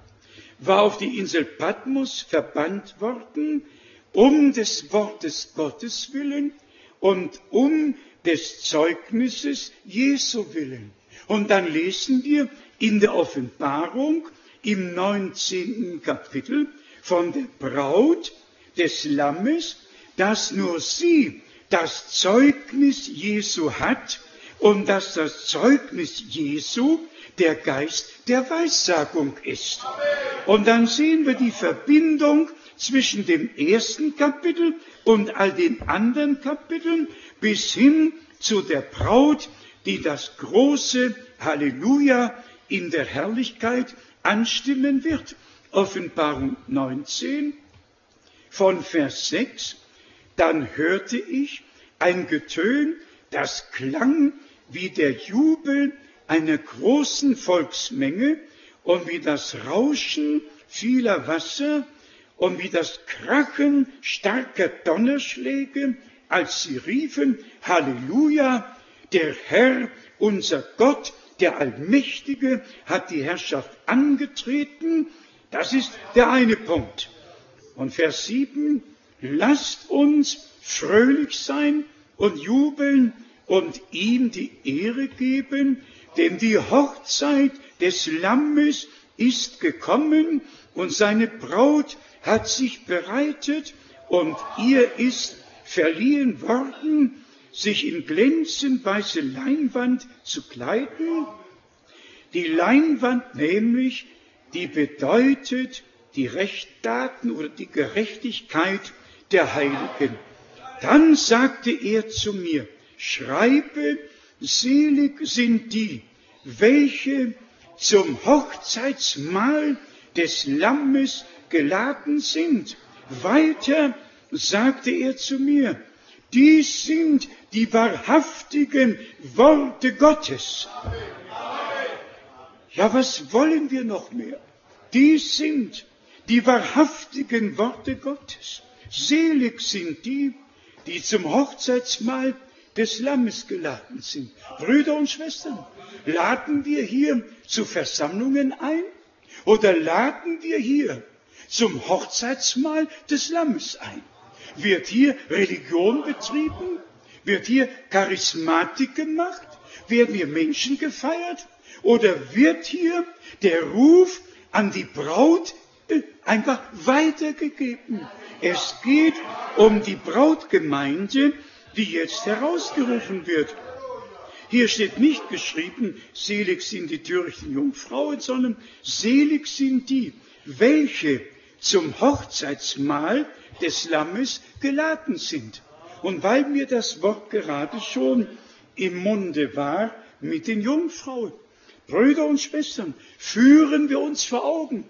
war auf die Insel Patmos verbannt worden, um des Wortes Gottes willen und um des Zeugnisses Jesu willen. Und dann lesen wir in der Offenbarung im neunzehnten Kapitel von der Braut des Lammes, dass nur sie das Zeugnis Jesu hat und dass das Zeugnis Jesu der Geist der Weissagung ist. Und dann sehen wir die Verbindung zwischen dem ersten Kapitel und all den anderen Kapiteln bis hin zu der Braut, die das große Halleluja in der Herrlichkeit anstimmen wird. Offenbarung neunzehn von Vers sechs. Dann hörte ich ein Getön, das klang wie der Jubel einer großen Volksmenge und wie das Rauschen vieler Wasser und wie das Krachen starker Donnerschläge, als sie riefen, Halleluja, der Herr, unser Gott, der Allmächtige, hat die Herrschaft angetreten. Das ist der eine Punkt. Und Vers sieben, lasst uns fröhlich sein und jubeln und ihm die Ehre geben, denn die Hochzeit des Lammes ist gekommen und seine Braut hat sich bereitet und ihr ist verliehen worden, sich in glänzend weiße Leinwand zu kleiden. Die Leinwand nämlich, die bedeutet die Rechtsdaten oder die Gerechtigkeit der Heiligen. Dann sagte er zu mir, schreibe, selig sind die, welche zum Hochzeitsmahl des Lammes geladen sind. Weiter sagte er zu mir, dies sind die wahrhaftigen Worte Gottes. Ja, was wollen wir noch mehr? Dies sind die wahrhaftigen Worte Gottes. Selig sind die, die zum Hochzeitsmahl des Lammes geladen sind. Brüder und Schwestern, laden wir hier zu Versammlungen ein oder laden wir hier zum Hochzeitsmahl des Lammes ein? Wird hier Religion betrieben? Wird hier Charismatik gemacht? Werden hier Menschen gefeiert? Oder wird hier der Ruf an die Braut einfach weitergegeben? Es geht um die Brautgemeinde, die jetzt herausgerufen wird. Hier steht nicht geschrieben, selig sind die törichten Jungfrauen, sondern selig sind die, welche zum Hochzeitsmahl des Lammes geladen sind. Und weil mir das Wort gerade schon im Munde war mit den Jungfrauen, Brüder und Schwestern, führen wir uns vor Augen,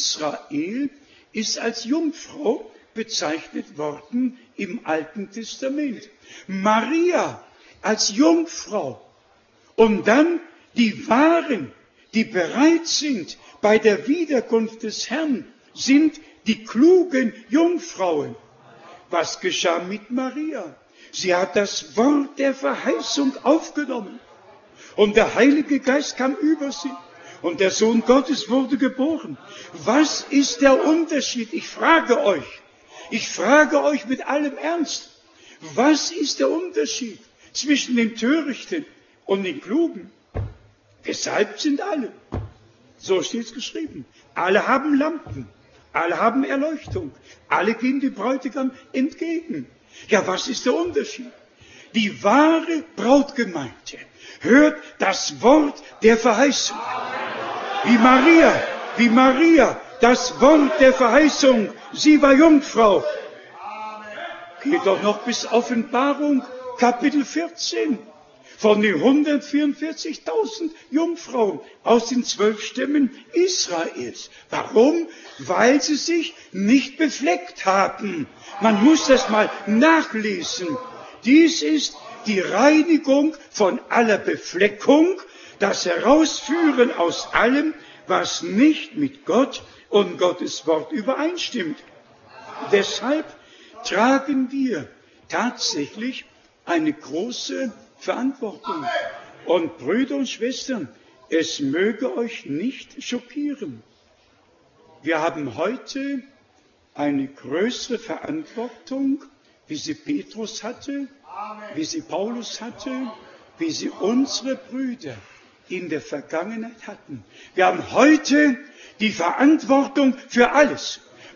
Israel ist als Jungfrau bezeichnet worden im Alten Testament. Maria als Jungfrau. Und dann die Wahren, die bereit sind bei der Wiederkunft des Herrn, sind die klugen Jungfrauen. Was geschah mit Maria? Sie hat das Wort der Verheißung aufgenommen. Und der Heilige Geist kam über sie. Und der Sohn Gottes wurde geboren. Was ist der Unterschied? Ich frage euch. Ich frage euch mit allem Ernst. Was ist der Unterschied zwischen den Törichten und den Klugen? Gesalbt sind alle. So steht es geschrieben. Alle haben Lampen. Alle haben Erleuchtung. Alle gehen dem Bräutigam entgegen. Ja, was ist der Unterschied? Die wahre Brautgemeinde hört das Wort der Verheißung. Wie Maria, wie Maria, das Wort der Verheißung. Sie war Jungfrau. Geht doch noch bis Offenbarung, Kapitel vierzehn. Von den hundertvierundvierzigtausend Jungfrauen aus den zwölf Stämmen Israels. Warum? Weil sie sich nicht befleckt haben. Man muss das mal nachlesen. Dies ist die Reinigung von aller Befleckung, das Herausführen aus allem, was nicht mit Gott und Gottes Wort übereinstimmt. Deshalb tragen wir tatsächlich eine große Verantwortung. Und Brüder und Schwestern, es möge euch nicht schockieren. Wir haben heute eine größere Verantwortung, wie sie Petrus hatte, wie sie Paulus hatte, wie sie unsere Brüder in der Vergangenheit hatten. Wir haben heute die Verantwortung für alles,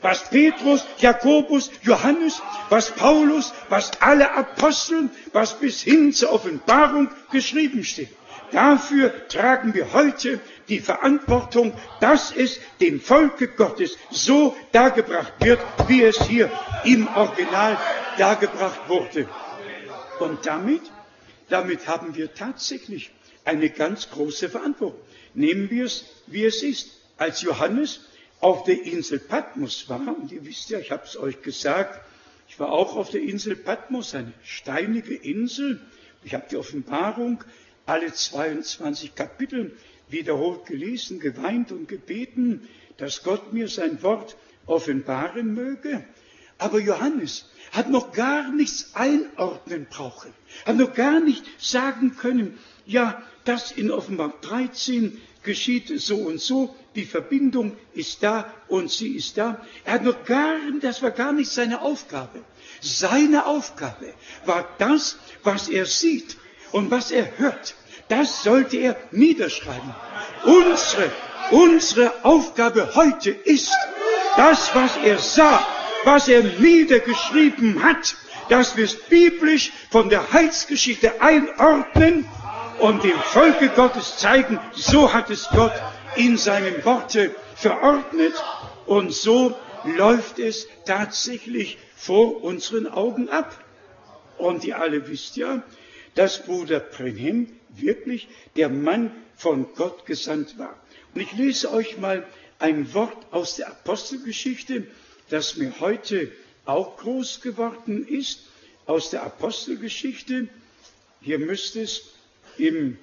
was Petrus, Jakobus, Johannes, was Paulus, was alle Apostel, was bis hin zur Offenbarung geschrieben steht. Dafür tragen wir heute die Verantwortung, dass es dem Volke Gottes so dargebracht wird, wie es hier im Original dargebracht wurde. Und damit, damit haben wir tatsächlich eine ganz große Verantwortung. Nehmen wir es, wie es ist. Als Johannes auf der Insel Patmos war, und ihr wisst ja, ich habe es euch gesagt, ich war auch auf der Insel Patmos, eine steinige Insel. Ich habe die Offenbarung alle zweiundzwanzig Kapitel wiederholt gelesen, geweint und gebeten, dass Gott mir sein Wort offenbaren möge. Aber Johannes hat noch gar nichts einordnen brauchen, hat noch gar nicht sagen können, ja, das in Offenbarung dreizehn geschieht so und so, die Verbindung ist da und sie ist da. Er hat noch gar, das war gar nicht seine Aufgabe. Seine Aufgabe war das, was er sieht und was er hört. Das sollte er niederschreiben. Unsere, unsere Aufgabe heute ist, das, was er sah, was er niedergeschrieben hat, dass wir es biblisch von der Heilsgeschichte einordnen und dem Volke Gottes zeigen, so hat es Gott in seinen Worte verordnet und so läuft es tatsächlich vor unseren Augen ab. Und ihr alle wisst ja, dass Bruder Branham wirklich der Mann von Gott gesandt war. Und ich lese euch mal ein Wort aus der Apostelgeschichte, das mir heute auch groß geworden ist, aus der Apostelgeschichte. Hier müsste es im,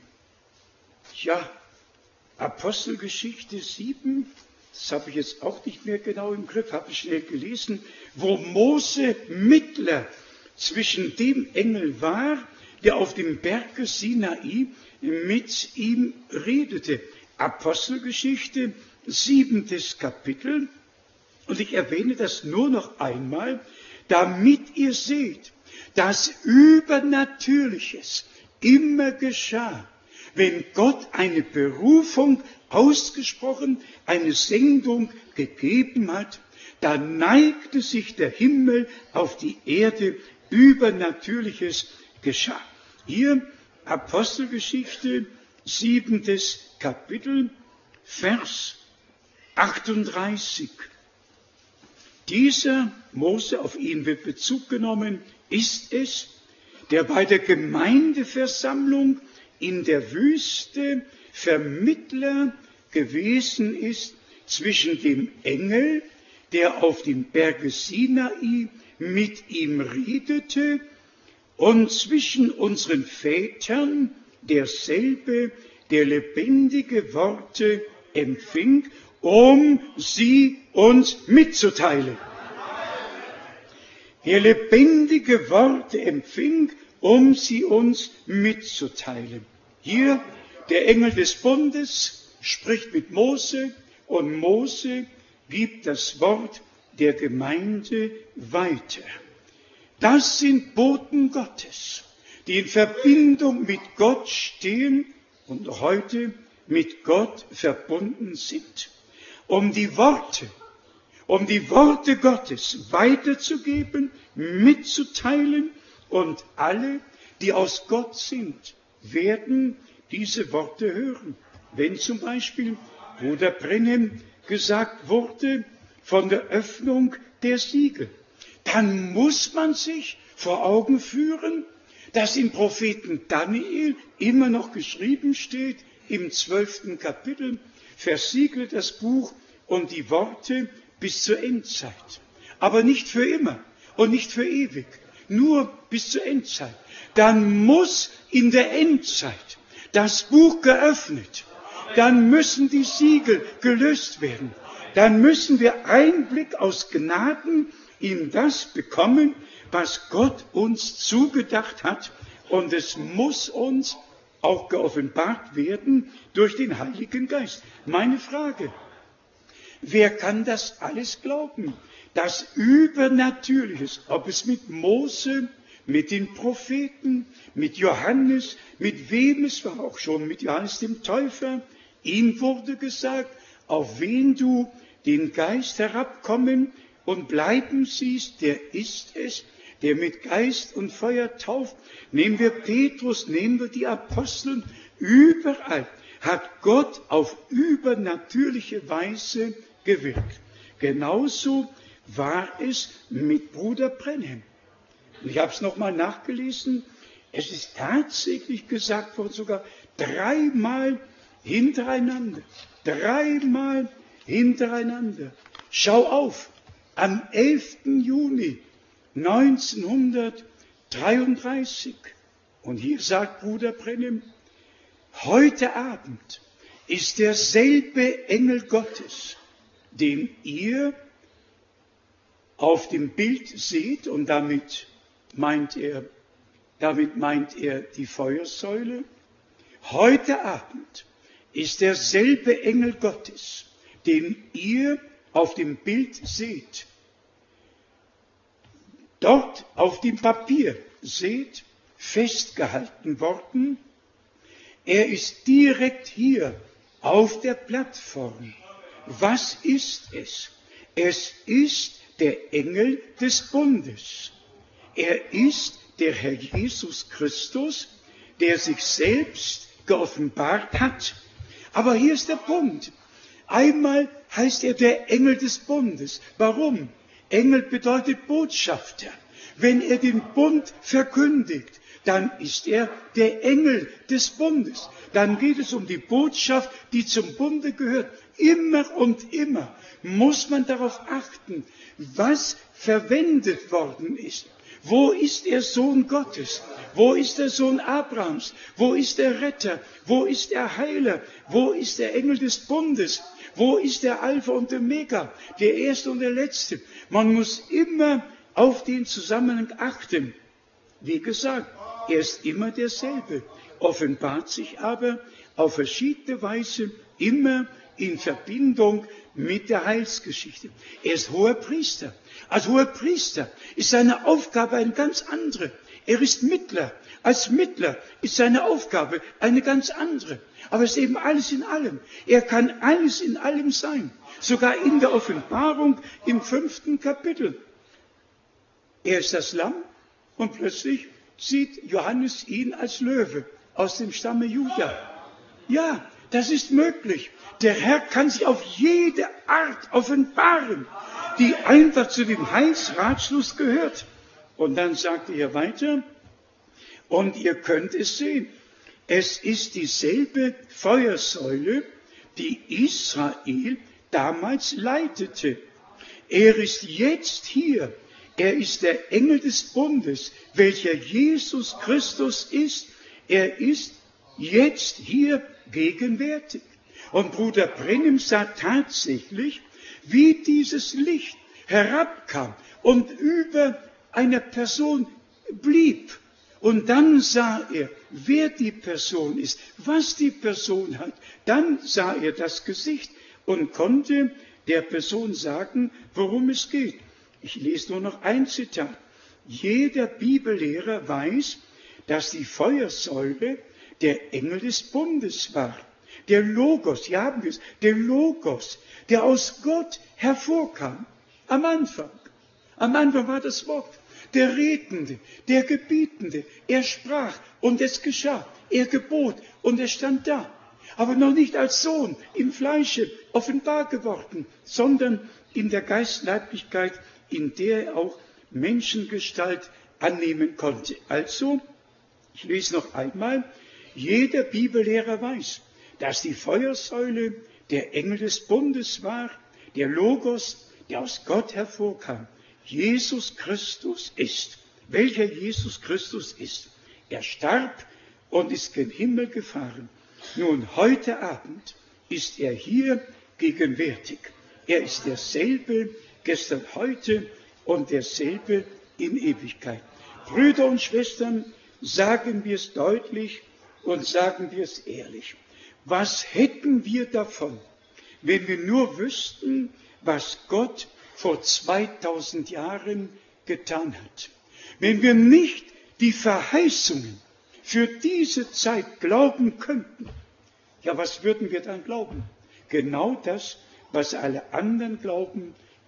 ja, Apostelgeschichte sieben, das habe ich jetzt auch nicht mehr genau im Griff, habe ich schnell gelesen, wo Mose Mittler zwischen dem Engel war, der auf dem Berge Sinai mit ihm redete. Apostelgeschichte, siebentes Kapitel. Und ich erwähne das nur noch einmal, damit ihr seht, dass Übernatürliches immer geschah, wenn Gott eine Berufung ausgesprochen, eine Sendung gegeben hat, da neigte sich der Himmel auf die Erde, Übernatürliches geschah. Hier Apostelgeschichte, siebentes Kapitel, Vers achtunddreißig. Dieser Mose, auf ihn wird Bezug genommen, ist es, der bei der Gemeindeversammlung in der Wüste Vermittler gewesen ist zwischen dem Engel, der auf dem Berge Sinai mit ihm redete, und zwischen unseren Vätern derselbe, der lebendige Worte empfing, um sie uns mitzuteilen. Der lebendige Worte empfing, um sie uns mitzuteilen. Hier der Engel des Bundes spricht mit Mose und Mose gibt das Wort der Gemeinde weiter. Das sind Boten Gottes, die in Verbindung mit Gott stehen und heute mit Gott verbunden sind, um die Worte, um die Worte Gottes weiterzugeben, mitzuteilen, und alle, die aus Gott sind, werden diese Worte hören. Wenn zum Beispiel Bruder Branham gesagt wurde von der Öffnung der Siegel, dann muss man sich vor Augen führen, dass im Propheten Daniel immer noch geschrieben steht, im zwölften Kapitel, versiegle das Buch und die Worte bis zur Endzeit. Aber nicht für immer und nicht für ewig, nur bis zur Endzeit. Dann muss in der Endzeit das Buch geöffnet, dann müssen die Siegel gelöst werden, dann müssen wir Einblick aus Gnaden in das bekommen, was Gott uns zugedacht hat, und es muss uns auch geoffenbart werden durch den Heiligen Geist. Meine Frage: Wer kann das alles glauben? Das Übernatürliches, ob es mit Mose, mit den Propheten, mit Johannes, mit wem es war, auch schon mit Johannes dem Täufer. Ihm wurde gesagt, auf wen du den Geist herabkommen und bleiben Sie's, der ist es, der mit Geist und Feuer tauft. Nehmen wir Petrus, nehmen wir die Apostel, überall hat Gott auf übernatürliche Weise gewirkt. Genauso war es mit Bruder Branham. Und ich habe es nochmal nachgelesen, es ist tatsächlich gesagt worden, sogar dreimal hintereinander, dreimal hintereinander. Schau auf, am elften Juni neunzehnhundertdreiunddreißig, und hier sagt Bruder Branham, heute Abend ist derselbe Engel Gottes, den ihr auf dem Bild seht, und damit meint er, damit meint er die Feuersäule. Heute Abend ist derselbe Engel Gottes, den ihr auf dem Bild seht, dort auf dem Papier seht, festgehalten worden. Er ist direkt hier auf der Plattform. Was ist es? Es ist der Engel des Bundes. Er ist der Herr Jesus Christus, der sich selbst geoffenbart hat. Aber hier ist der Punkt. Einmal heißt er der Engel des Bundes. Warum? Engel bedeutet Botschafter. Wenn er den Bund verkündigt, dann ist er der Engel des Bundes. Dann geht es um die Botschaft, die zum Bunde gehört. Immer und immer muss man darauf achten, was verwendet worden ist. Wo ist der Sohn Gottes? Wo ist der Sohn Abrahams? Wo ist der Retter? Wo ist der Heiler? Wo ist der Engel des Bundes? Wo ist der Alpha und der Omega, der Erste und der Letzte? Man muss immer auf den Zusammenhang achten. Wie gesagt, er ist immer derselbe, offenbart sich aber auf verschiedene Weise immer in Verbindung mit der Heilsgeschichte. Er ist hoher Priester. Als hoher Priester ist seine Aufgabe eine ganz andere. Er ist Mittler. Als Mittler ist seine Aufgabe eine ganz andere. Aber es ist eben alles in allem. Er kann alles in allem sein. Sogar in der Offenbarung im fünften Kapitel. Er ist das Lamm und plötzlich sieht Johannes ihn als Löwe aus dem Stamme Juda. Ja, das ist möglich. Der Herr kann sich auf jede Art offenbaren, die einfach zu dem Heilsratschluss gehört. Und dann sagt er weiter, und ihr könnt es sehen, es ist dieselbe Feuersäule, die Israel damals leitete. Er ist jetzt hier. Er ist der Engel des Bundes, welcher Jesus Christus ist. Er ist jetzt hier gegenwärtig. Und Bruder Branham sah tatsächlich, wie dieses Licht herabkam und über einer Person blieb. Und dann sah er, wer die Person ist, was die Person hat. Dann sah er das Gesicht und konnte der Person sagen, worum es geht. Ich lese nur noch ein Zitat. Jeder Bibellehrer weiß, dass die Feuersäule der Engel des Bundes war. Der Logos, hier haben wir es, der Logos, der aus Gott hervorkam. Am Anfang. Am Anfang war das Wort. Der Redende, der Gebietende. Er sprach und es geschah. Er gebot und es stand da. Aber noch nicht als Sohn im Fleische offenbar geworden, sondern in der Geistleiblichkeit, in der er auch Menschengestalt annehmen konnte. Also, ich lese noch einmal, jeder Bibellehrer weiß, dass die Feuersäule der Engel des Bundes war, der Logos, der aus Gott hervorkam. Jesus Christus ist. Welcher Jesus Christus ist? Er starb und ist gen Himmel gefahren. Nun, heute Abend ist er hier gegenwärtig. Er ist derselbe gestern, heute und derselbe in Ewigkeit. Brüder und Schwestern, sagen wir es deutlich und sagen wir es ehrlich. Was hätten wir davon, wenn wir nur wüssten, was Gott vor zweitausend Jahren getan hat? Wenn wir nicht die Verheißungen für diese Zeit glauben könnten, ja, was würden wir dann glauben? Genau das, was alle anderen glauben,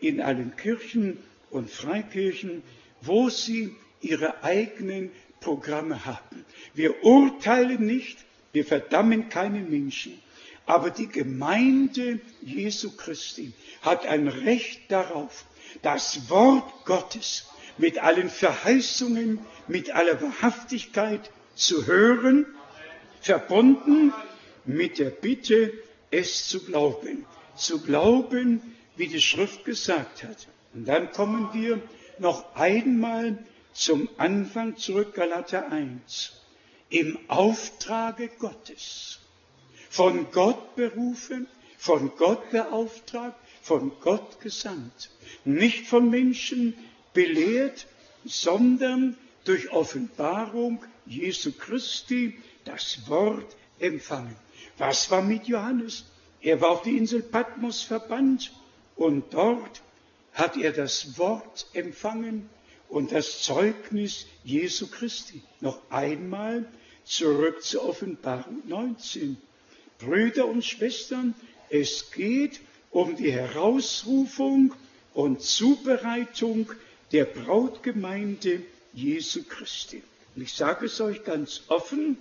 in allen Kirchen und Freikirchen, wo sie ihre eigenen Programme haben. Wir urteilen nicht, wir verdammen keinen Menschen, aber die Gemeinde Jesu Christi hat ein Recht darauf, das Wort Gottes mit allen Verheißungen, mit aller Wahrhaftigkeit zu hören, verbunden mit der Bitte, es zu glauben. Zu glauben, wie die Schrift gesagt hat. Und dann kommen wir noch einmal zum Anfang zurück, Galater eins. Im Auftrage Gottes. Von Gott berufen, von Gott beauftragt, von Gott gesandt. Nicht von Menschen belehrt, sondern durch Offenbarung Jesu Christi das Wort empfangen. Was war mit Johannes? Er war auf die Insel Patmos verbannt und dort hat er das Wort empfangen und das Zeugnis Jesu Christi. Noch einmal zurück zur Offenbarung neunzehn. Brüder und Schwestern, es geht um die Herausrufung und Zubereitung der Brautgemeinde Jesu Christi. Und ich sage es euch ganz offen,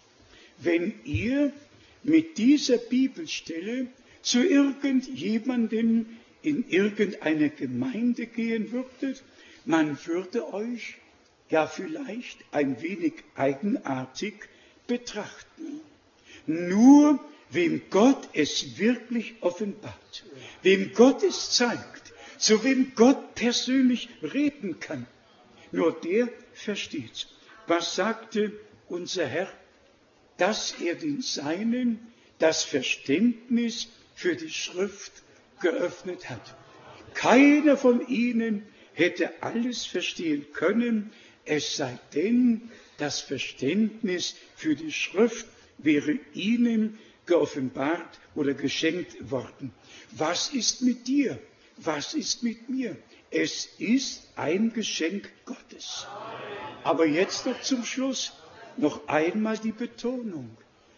wenn ihr mit dieser Bibelstelle zu irgendjemandem in irgendeine Gemeinde gehen würdet, man würde euch ja vielleicht ein wenig eigenartig betrachten. Nur wem Gott es wirklich offenbart, wem Gott es zeigt, zu wem Gott persönlich reden kann, nur der versteht. Was sagte unser Herr? Dass er den Seinen das Verständnis für die Schrift geöffnet hat. Keiner von ihnen hätte alles verstehen können, es sei denn, das Verständnis für die Schrift wäre ihnen geoffenbart oder geschenkt worden. Was ist mit dir? Was ist mit mir? Es ist ein Geschenk Gottes. Aber jetzt noch zum Schluss. Noch einmal die Betonung.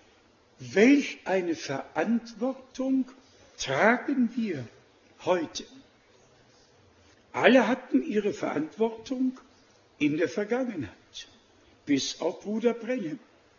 Welch eine Verantwortung tragen wir heute? Alle hatten ihre Verantwortung in der Vergangenheit, bis auf Bruder Brennem.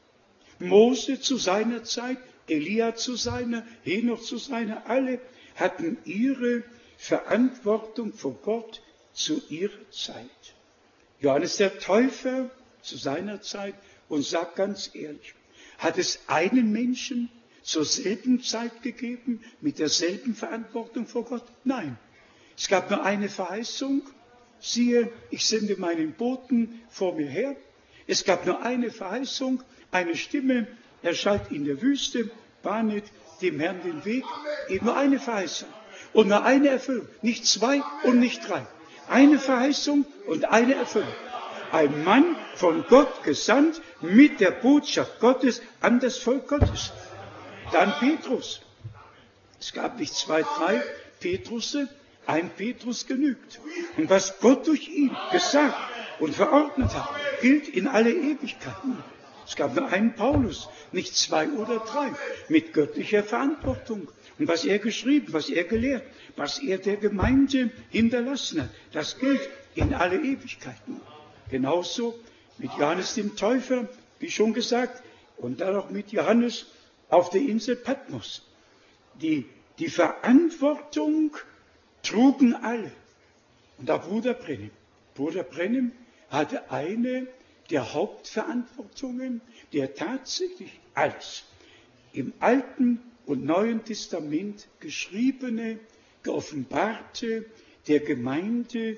Mose zu seiner Zeit, Elia zu seiner, Henoch zu seiner, alle hatten ihre Verantwortung vor Gott zu ihrer Zeit. Johannes der Täufer zu seiner Zeit, und sagt ganz ehrlich, hat es einen Menschen zur selben Zeit gegeben, mit derselben Verantwortung vor Gott? Nein. Es gab nur eine Verheißung, siehe, ich sende meinen Boten vor mir her. Es gab nur eine Verheißung, eine Stimme erschallt in der Wüste, bahnet dem Herrn den Weg. Eben nur eine Verheißung und nur eine Erfüllung, nicht zwei und nicht drei. Eine Verheißung und eine Erfüllung. Ein Mann von Gott gesandt mit der Botschaft Gottes an das Volk Gottes. Dann Petrus. Es gab nicht zwei, drei Petrusse, ein Petrus genügt. Und was Gott durch ihn gesagt und verordnet hat, gilt in alle Ewigkeiten. Es gab nur einen Paulus, nicht zwei oder drei, mit göttlicher Verantwortung. Und was er geschrieben, was er gelehrt, was er der Gemeinde hinterlassen hat, das gilt in alle Ewigkeiten. Genauso mit Johannes dem Täufer, wie schon gesagt, und dann auch mit Johannes auf der Insel Patmos. Die, die Verantwortung trugen alle. Und auch Bruder Brennem. Bruder Brennem hatte eine der Hauptverantwortungen, der tatsächlich alles im Alten und Neuen Testament geschriebene, geoffenbarte der Gemeinde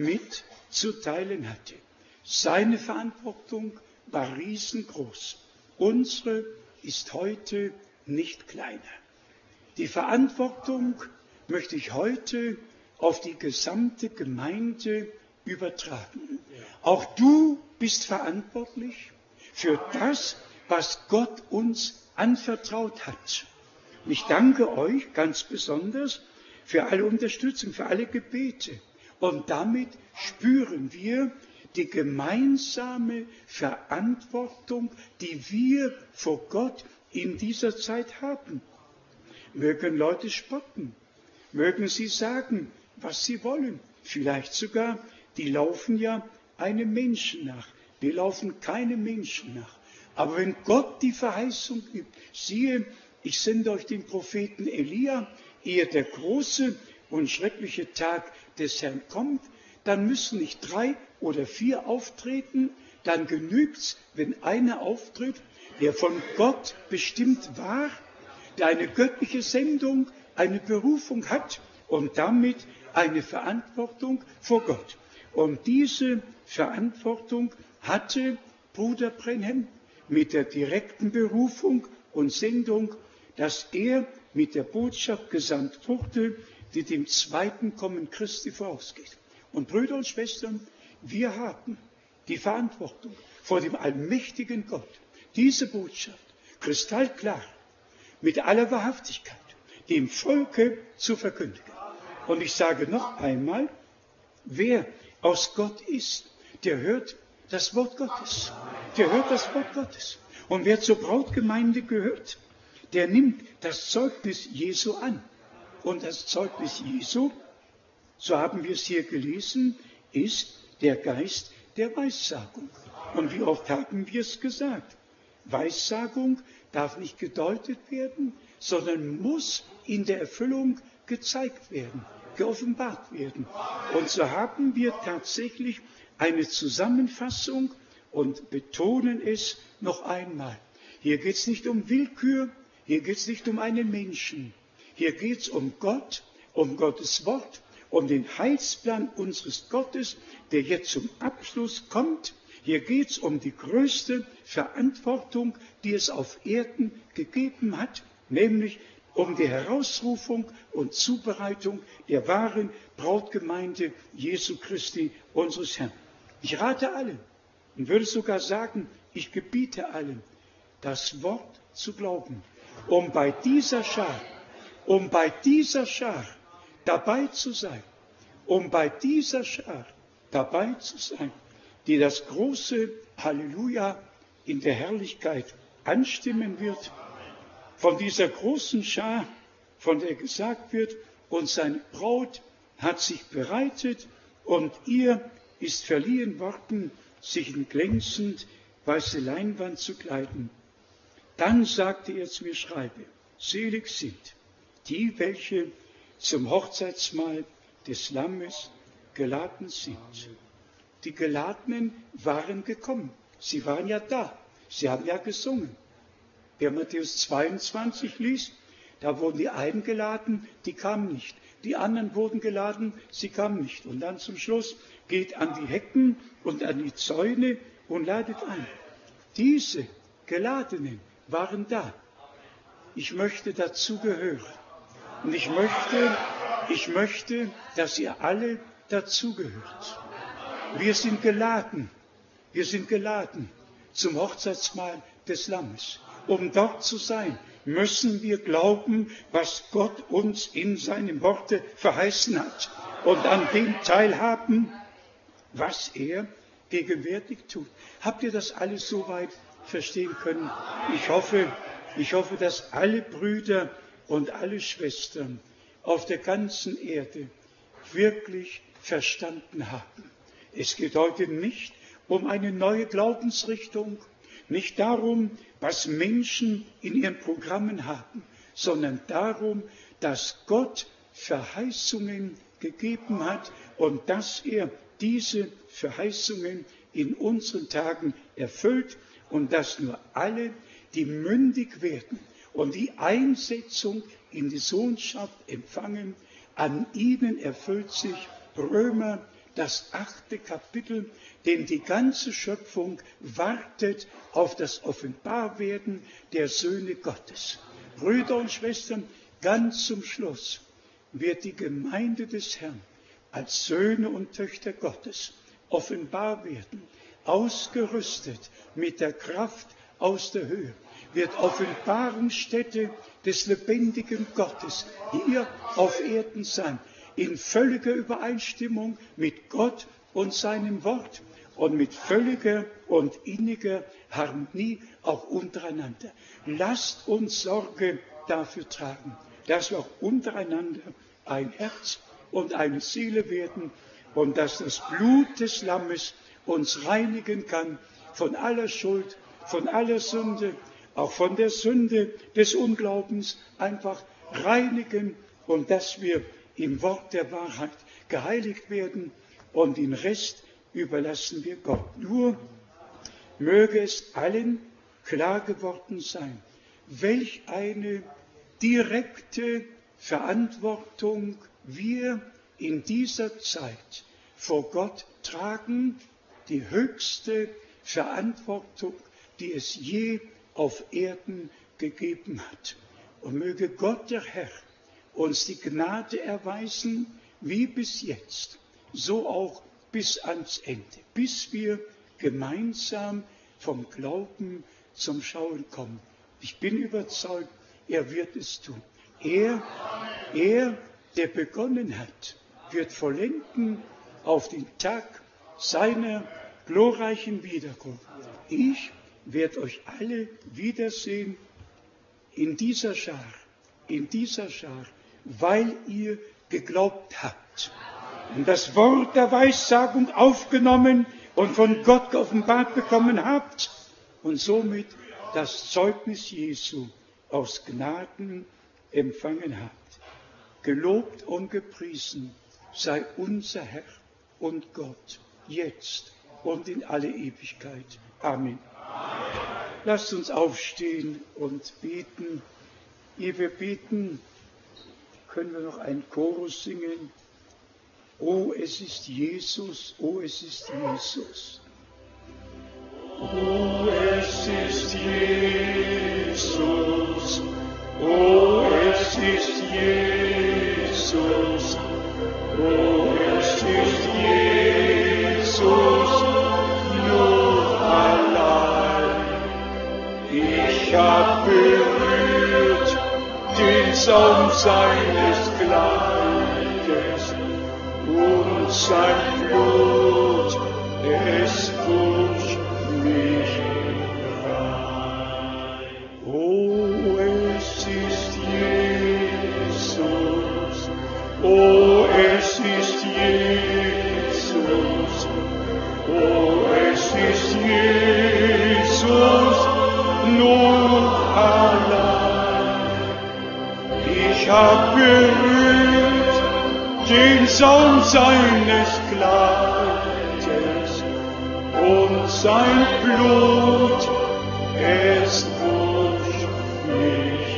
mitzuteilen hatte. Seine Verantwortung war riesengroß. Unsere ist heute nicht kleiner. Die Verantwortung möchte ich heute auf die gesamte Gemeinde übertragen. Auch du bist verantwortlich für das, was Gott uns anvertraut hat. Und ich danke euch ganz besonders für alle Unterstützung, für alle Gebete. Und damit spüren wir die gemeinsame Verantwortung, die wir vor Gott in dieser Zeit haben. Mögen Leute spotten, mögen sie sagen, was sie wollen. Vielleicht sogar, die laufen ja einem Menschen nach. Wir laufen keinem Menschen nach. Aber wenn Gott die Verheißung gibt, siehe, ich sende euch den Propheten Elia, ehe der große und schreckliche Tag des Herrn kommt, dann müssen nicht drei oder vier auftreten, dann genügt's, wenn einer auftritt, der von Gott bestimmt war, der eine göttliche Sendung, eine Berufung hat und damit eine Verantwortung vor Gott. Und diese Verantwortung hatte Bruder Branham mit der direkten Berufung und Sendung, dass er mit der Botschaft gesandt wurde, die dem zweiten Kommen Christi vorausgeht. Und Brüder und Schwestern, wir haben die Verantwortung vor dem allmächtigen Gott, diese Botschaft kristallklar, mit aller Wahrhaftigkeit, dem Volke zu verkündigen. Und ich sage noch einmal, wer aus Gott ist, der hört das Wort Gottes. Der hört das Wort Gottes. Und wer zur Brautgemeinde gehört, der nimmt das Zeugnis Jesu an. Und das Zeugnis Jesu, so haben wir es hier gelesen, ist der Geist der Weissagung. Und wie oft haben wir es gesagt? Weissagung darf nicht gedeutet werden, sondern muss in der Erfüllung gezeigt werden, geoffenbart werden. Und so haben wir tatsächlich eine Zusammenfassung und betonen es noch einmal. Hier geht es nicht um Willkür, hier geht es nicht um einen Menschen. Hier geht es um Gott, um Gottes Wort, um den Heilsplan unseres Gottes, der jetzt zum Abschluss kommt. Hier geht es um die größte Verantwortung, die es auf Erden gegeben hat, nämlich um die Herausrufung und Zubereitung der wahren Brautgemeinde Jesu Christi, unseres Herrn. Ich rate allen und würde sogar sagen, ich gebiete allen, das Wort zu glauben, um bei dieser Schar, um bei dieser Schar dabei zu sein, um bei dieser Schar dabei zu sein, die das große Halleluja in der Herrlichkeit anstimmen wird, von dieser großen Schar, von der gesagt wird, und seine Braut hat sich bereitet und ihr ist verliehen worden, sich in glänzend weiße Leinwand zu kleiden. Dann sagte er zu mir, schreibe, selig sind die, welche zum Hochzeitsmahl des Lammes geladen sind. Die Geladenen waren gekommen. Sie waren ja da. Sie haben ja gesungen. Wer Matthäus zweiundzwanzig liest, da wurden die einen geladen, die kamen nicht. Die anderen wurden geladen, sie kamen nicht. Und dann zum Schluss geht an die Hecken und an die Zäune und ladet ein. Diese Geladenen waren da. Ich möchte dazugehören. Und ich möchte, ich möchte, dass ihr alle dazugehört. Wir sind geladen. Wir sind geladen zum Hochzeitsmahl des Lammes. Um dort zu sein, müssen wir glauben, was Gott uns in seinem Worte verheißen hat und an dem teilhaben, was er gegenwärtig tut. Habt ihr das alles soweit verstehen können? Ich hoffe, ich hoffe, dass alle Brüder und alle Schwestern auf der ganzen Erde wirklich verstanden haben. Es geht heute nicht um eine neue Glaubensrichtung, nicht darum, was Menschen in ihren Programmen haben, sondern darum, dass Gott Verheißungen gegeben hat und dass er diese Verheißungen in unseren Tagen erfüllt und dass nur alle, die mündig werden und die Einsetzung in die Sohnschaft empfangen, an ihnen erfüllt sich Römer, das achte Kapitel, denn die ganze Schöpfung wartet auf das Offenbarwerden der Söhne Gottes. Brüder und Schwestern, ganz zum Schluss wird die Gemeinde des Herrn als Söhne und Töchter Gottes offenbar werden, ausgerüstet mit der Kraft aus der Höhe, wird Offenbarungsstätte des lebendigen Gottes hier auf Erden sein, in völliger Übereinstimmung mit Gott und seinem Wort und mit völliger und inniger Harmonie auch untereinander. Lasst uns Sorge dafür tragen, dass wir auch untereinander ein Herz und eine Seele werden und dass das Blut des Lammes uns reinigen kann von aller Schuld, von aller Sünde, auch von der Sünde des Unglaubens, einfach reinigen und dass wir im Wort der Wahrheit geheiligt werden und den Rest überlassen wir Gott. Nur möge es allen klar geworden sein, welch eine direkte Verantwortung wir in dieser Zeit vor Gott tragen, die höchste Verantwortung, die es je auf Erden gegeben hat. Und möge Gott, der Herr, uns die Gnade erweisen, wie bis jetzt, so auch bis ans Ende, bis wir gemeinsam vom Glauben zum Schauen kommen. Ich bin überzeugt, er wird es tun. Er, er, der begonnen hat, wird vollenden auf den Tag seiner glorreichen Wiederkunft. Ich werde euch alle wiedersehen in dieser Schar, in dieser Schar, weil ihr geglaubt habt und das Wort der Weissagung aufgenommen und von Gott geoffenbart bekommen habt und somit das Zeugnis Jesu aus Gnaden empfangen habt. Gelobt und gepriesen sei unser Herr und Gott, jetzt und in alle Ewigkeit. Amen. Amen. Lasst uns aufstehen und beten. Ehe wir beten, können wir noch einen Chorus singen. O, es ist Jesus, o, es ist Jesus. O, es ist Jesus, o, es ist Jesus, o, es ist Jesus, nur allein. Ich hab berührt den Saum seines Kleides und sein Blut, es wusch mich rein. Oh, es ist Jesus, oh, es ist Jesus, oh, es ist Jesus, nur allein. Ich hab berührt den Saum seines Kleides und sein Blut, es wusch mich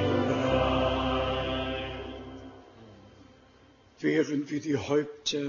rein. Während wir die Häupter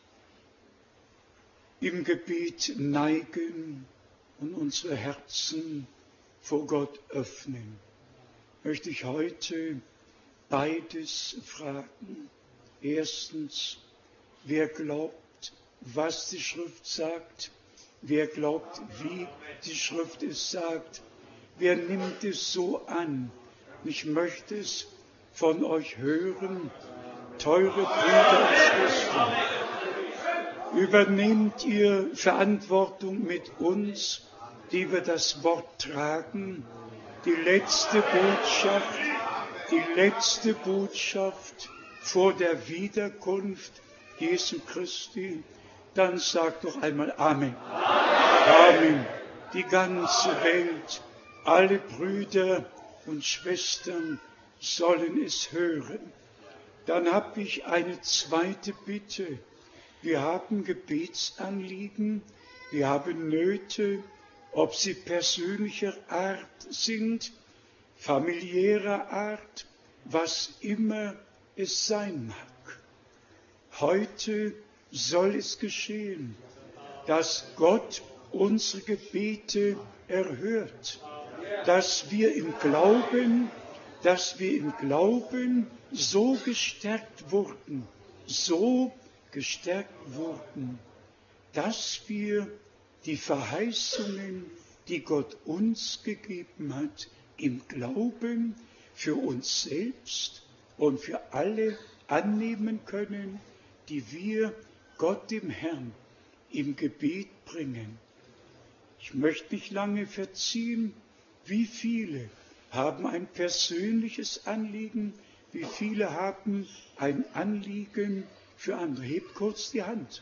im Gebet neigen und unsere Herzen vor Gott öffnen, möchte ich heute beides fragen. Erstens, wer glaubt, was die Schrift sagt? Wer glaubt, wie die Schrift es sagt? Wer nimmt es so an? Ich möchte es von euch hören, teure Brüder und Schwestern. Übernehmt ihr Verantwortung mit uns, die wir das Wort tragen, die letzte Botschaft, die letzte Botschaft vor der Wiederkunft Jesu Christi, dann sagt doch einmal Amen. Amen. Die ganze Welt, alle Brüder und Schwestern sollen es hören. Dann habe ich eine zweite Bitte. Wir haben Gebetsanliegen, wir haben Nöte, ob sie persönlicher Art sind, familiärer Art, was immer es sein mag. Heute soll es geschehen, dass Gott unsere Gebete erhört, dass wir im Glauben, dass wir im Glauben so gestärkt wurden, so gestärkt wurden, dass wir die Verheißungen, die Gott uns gegeben hat, im Glauben für uns selbst und für alle annehmen können, die wir Gott dem Herrn im Gebet bringen. Ich möchte nicht lange verziehen, wie viele haben ein persönliches Anliegen, Wie viele haben ein Anliegen für andere? Hebt kurz die Hand.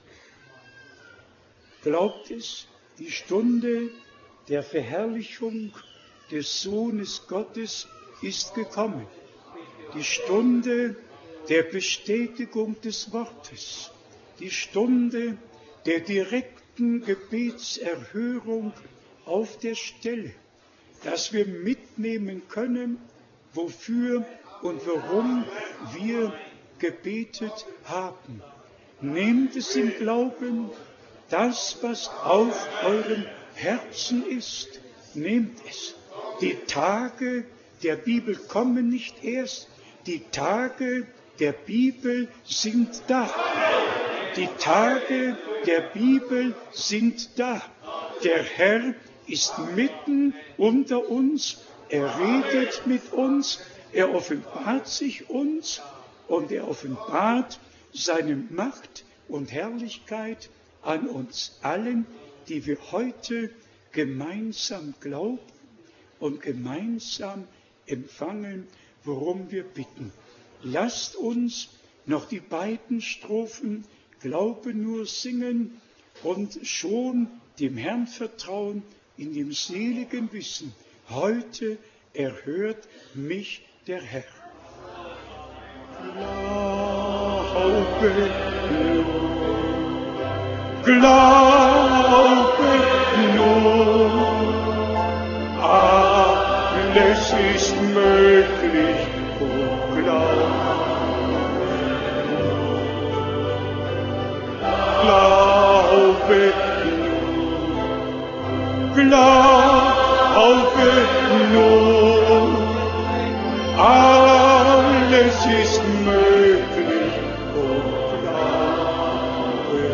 Glaubt es, die Stunde der Verherrlichung des Sohnes Gottes ist gekommen. Die Stunde der Bestätigung des Wortes. Die Stunde der direkten Gebetserhörung auf der Stelle, dass wir mitnehmen können, wofür und warum wir gebetet haben. Nehmt es im Glauben, das, was auf eurem Herzen ist, nehmt es. Die Tage der Bibel kommen nicht erst, die Tage der Bibel sind da. Die Tage der Bibel sind da. Der Herr ist mitten unter uns, er redet mit uns, er offenbart sich uns und er offenbart seine Macht und Herrlichkeit an uns allen, die wir heute gemeinsam glauben und gemeinsam empfangen, worum wir bitten. Lasst uns noch die beiden Strophen Glaube nur singen und schon dem Herrn vertrauen in dem seligen Wissen, heute erhört mich der Herr. Glaube nur, glaube nur, alles ist möglich, oh Glaube. Glaube nur, glaube nur, alles ist möglich, oh glaube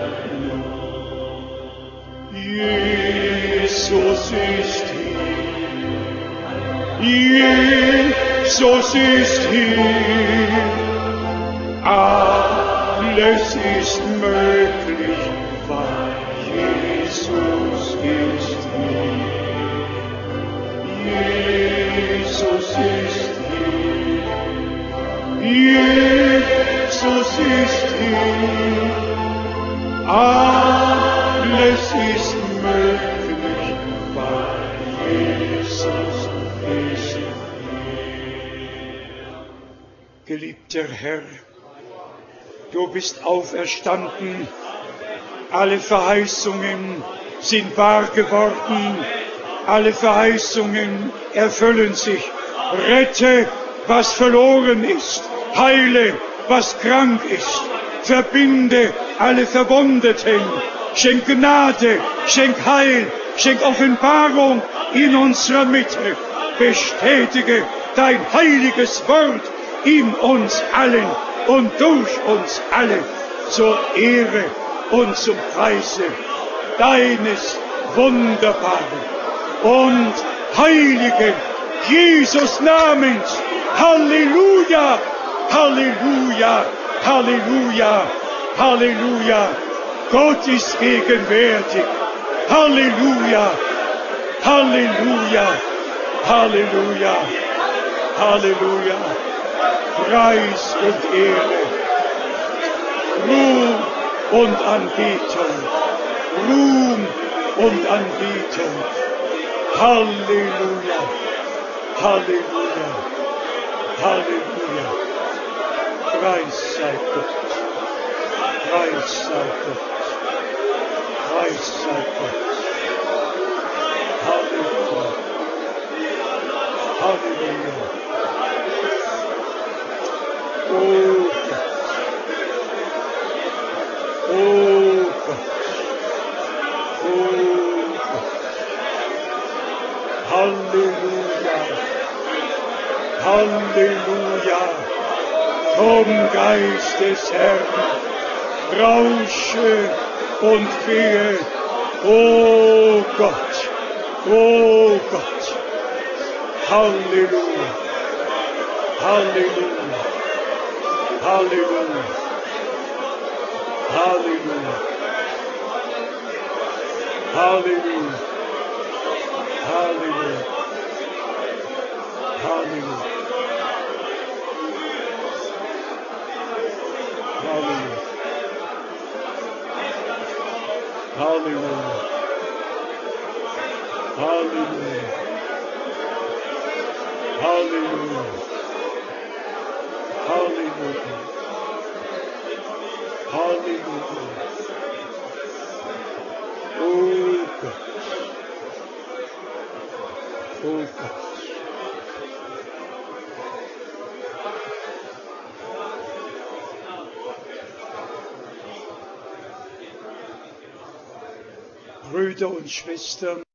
nur. Jesus ist hier, Jesus ist hier, alles ist möglich, weil Jesus ist hier. Jesus ist hier. Jesus ist hier. Alles ist möglich, weil Jesus ist hier. Geliebter Herr, du bist auferstanden, alle Verheißungen sind wahr geworden, alle Verheißungen erfüllen sich. Rette, was verloren ist, heile, was krank ist, verbinde alle Verwundeten, schenk Gnade, schenk Heil, schenk Offenbarung in unserer Mitte, bestätige dein heiliges Wort in uns allen und durch uns alle, zur Ehre und zum Preise deines wunderbaren und heiligen Jesus Namens. Halleluja, Halleluja, Halleluja, Halleluja. Gott ist gegenwärtig. Halleluja, Halleluja, Halleluja, Halleluja. Preis und Ehre, Ruhm und Anbetung, Ruhm und Anbetung. Halleluja, Halleluja, Halleluja. Preis sei Gott, Preis sei Gott, Preis sei Gott. Halleluja, Halleluja. Oh Gott, oh Gott, oh Gott. Halleluja, Halleluja. Komm, Geist des Herrn, rausche und wehe. Oh Gott, oh Gott. Halleluja, Halleluja. Halleluja, Halleluja, Halleluja, Halleluja, Halleluja, Halleluja. Halleluja. Halleluja. Halleluja. Halleluja. Oh Gott. Oh Gott. Brüder und Schwestern,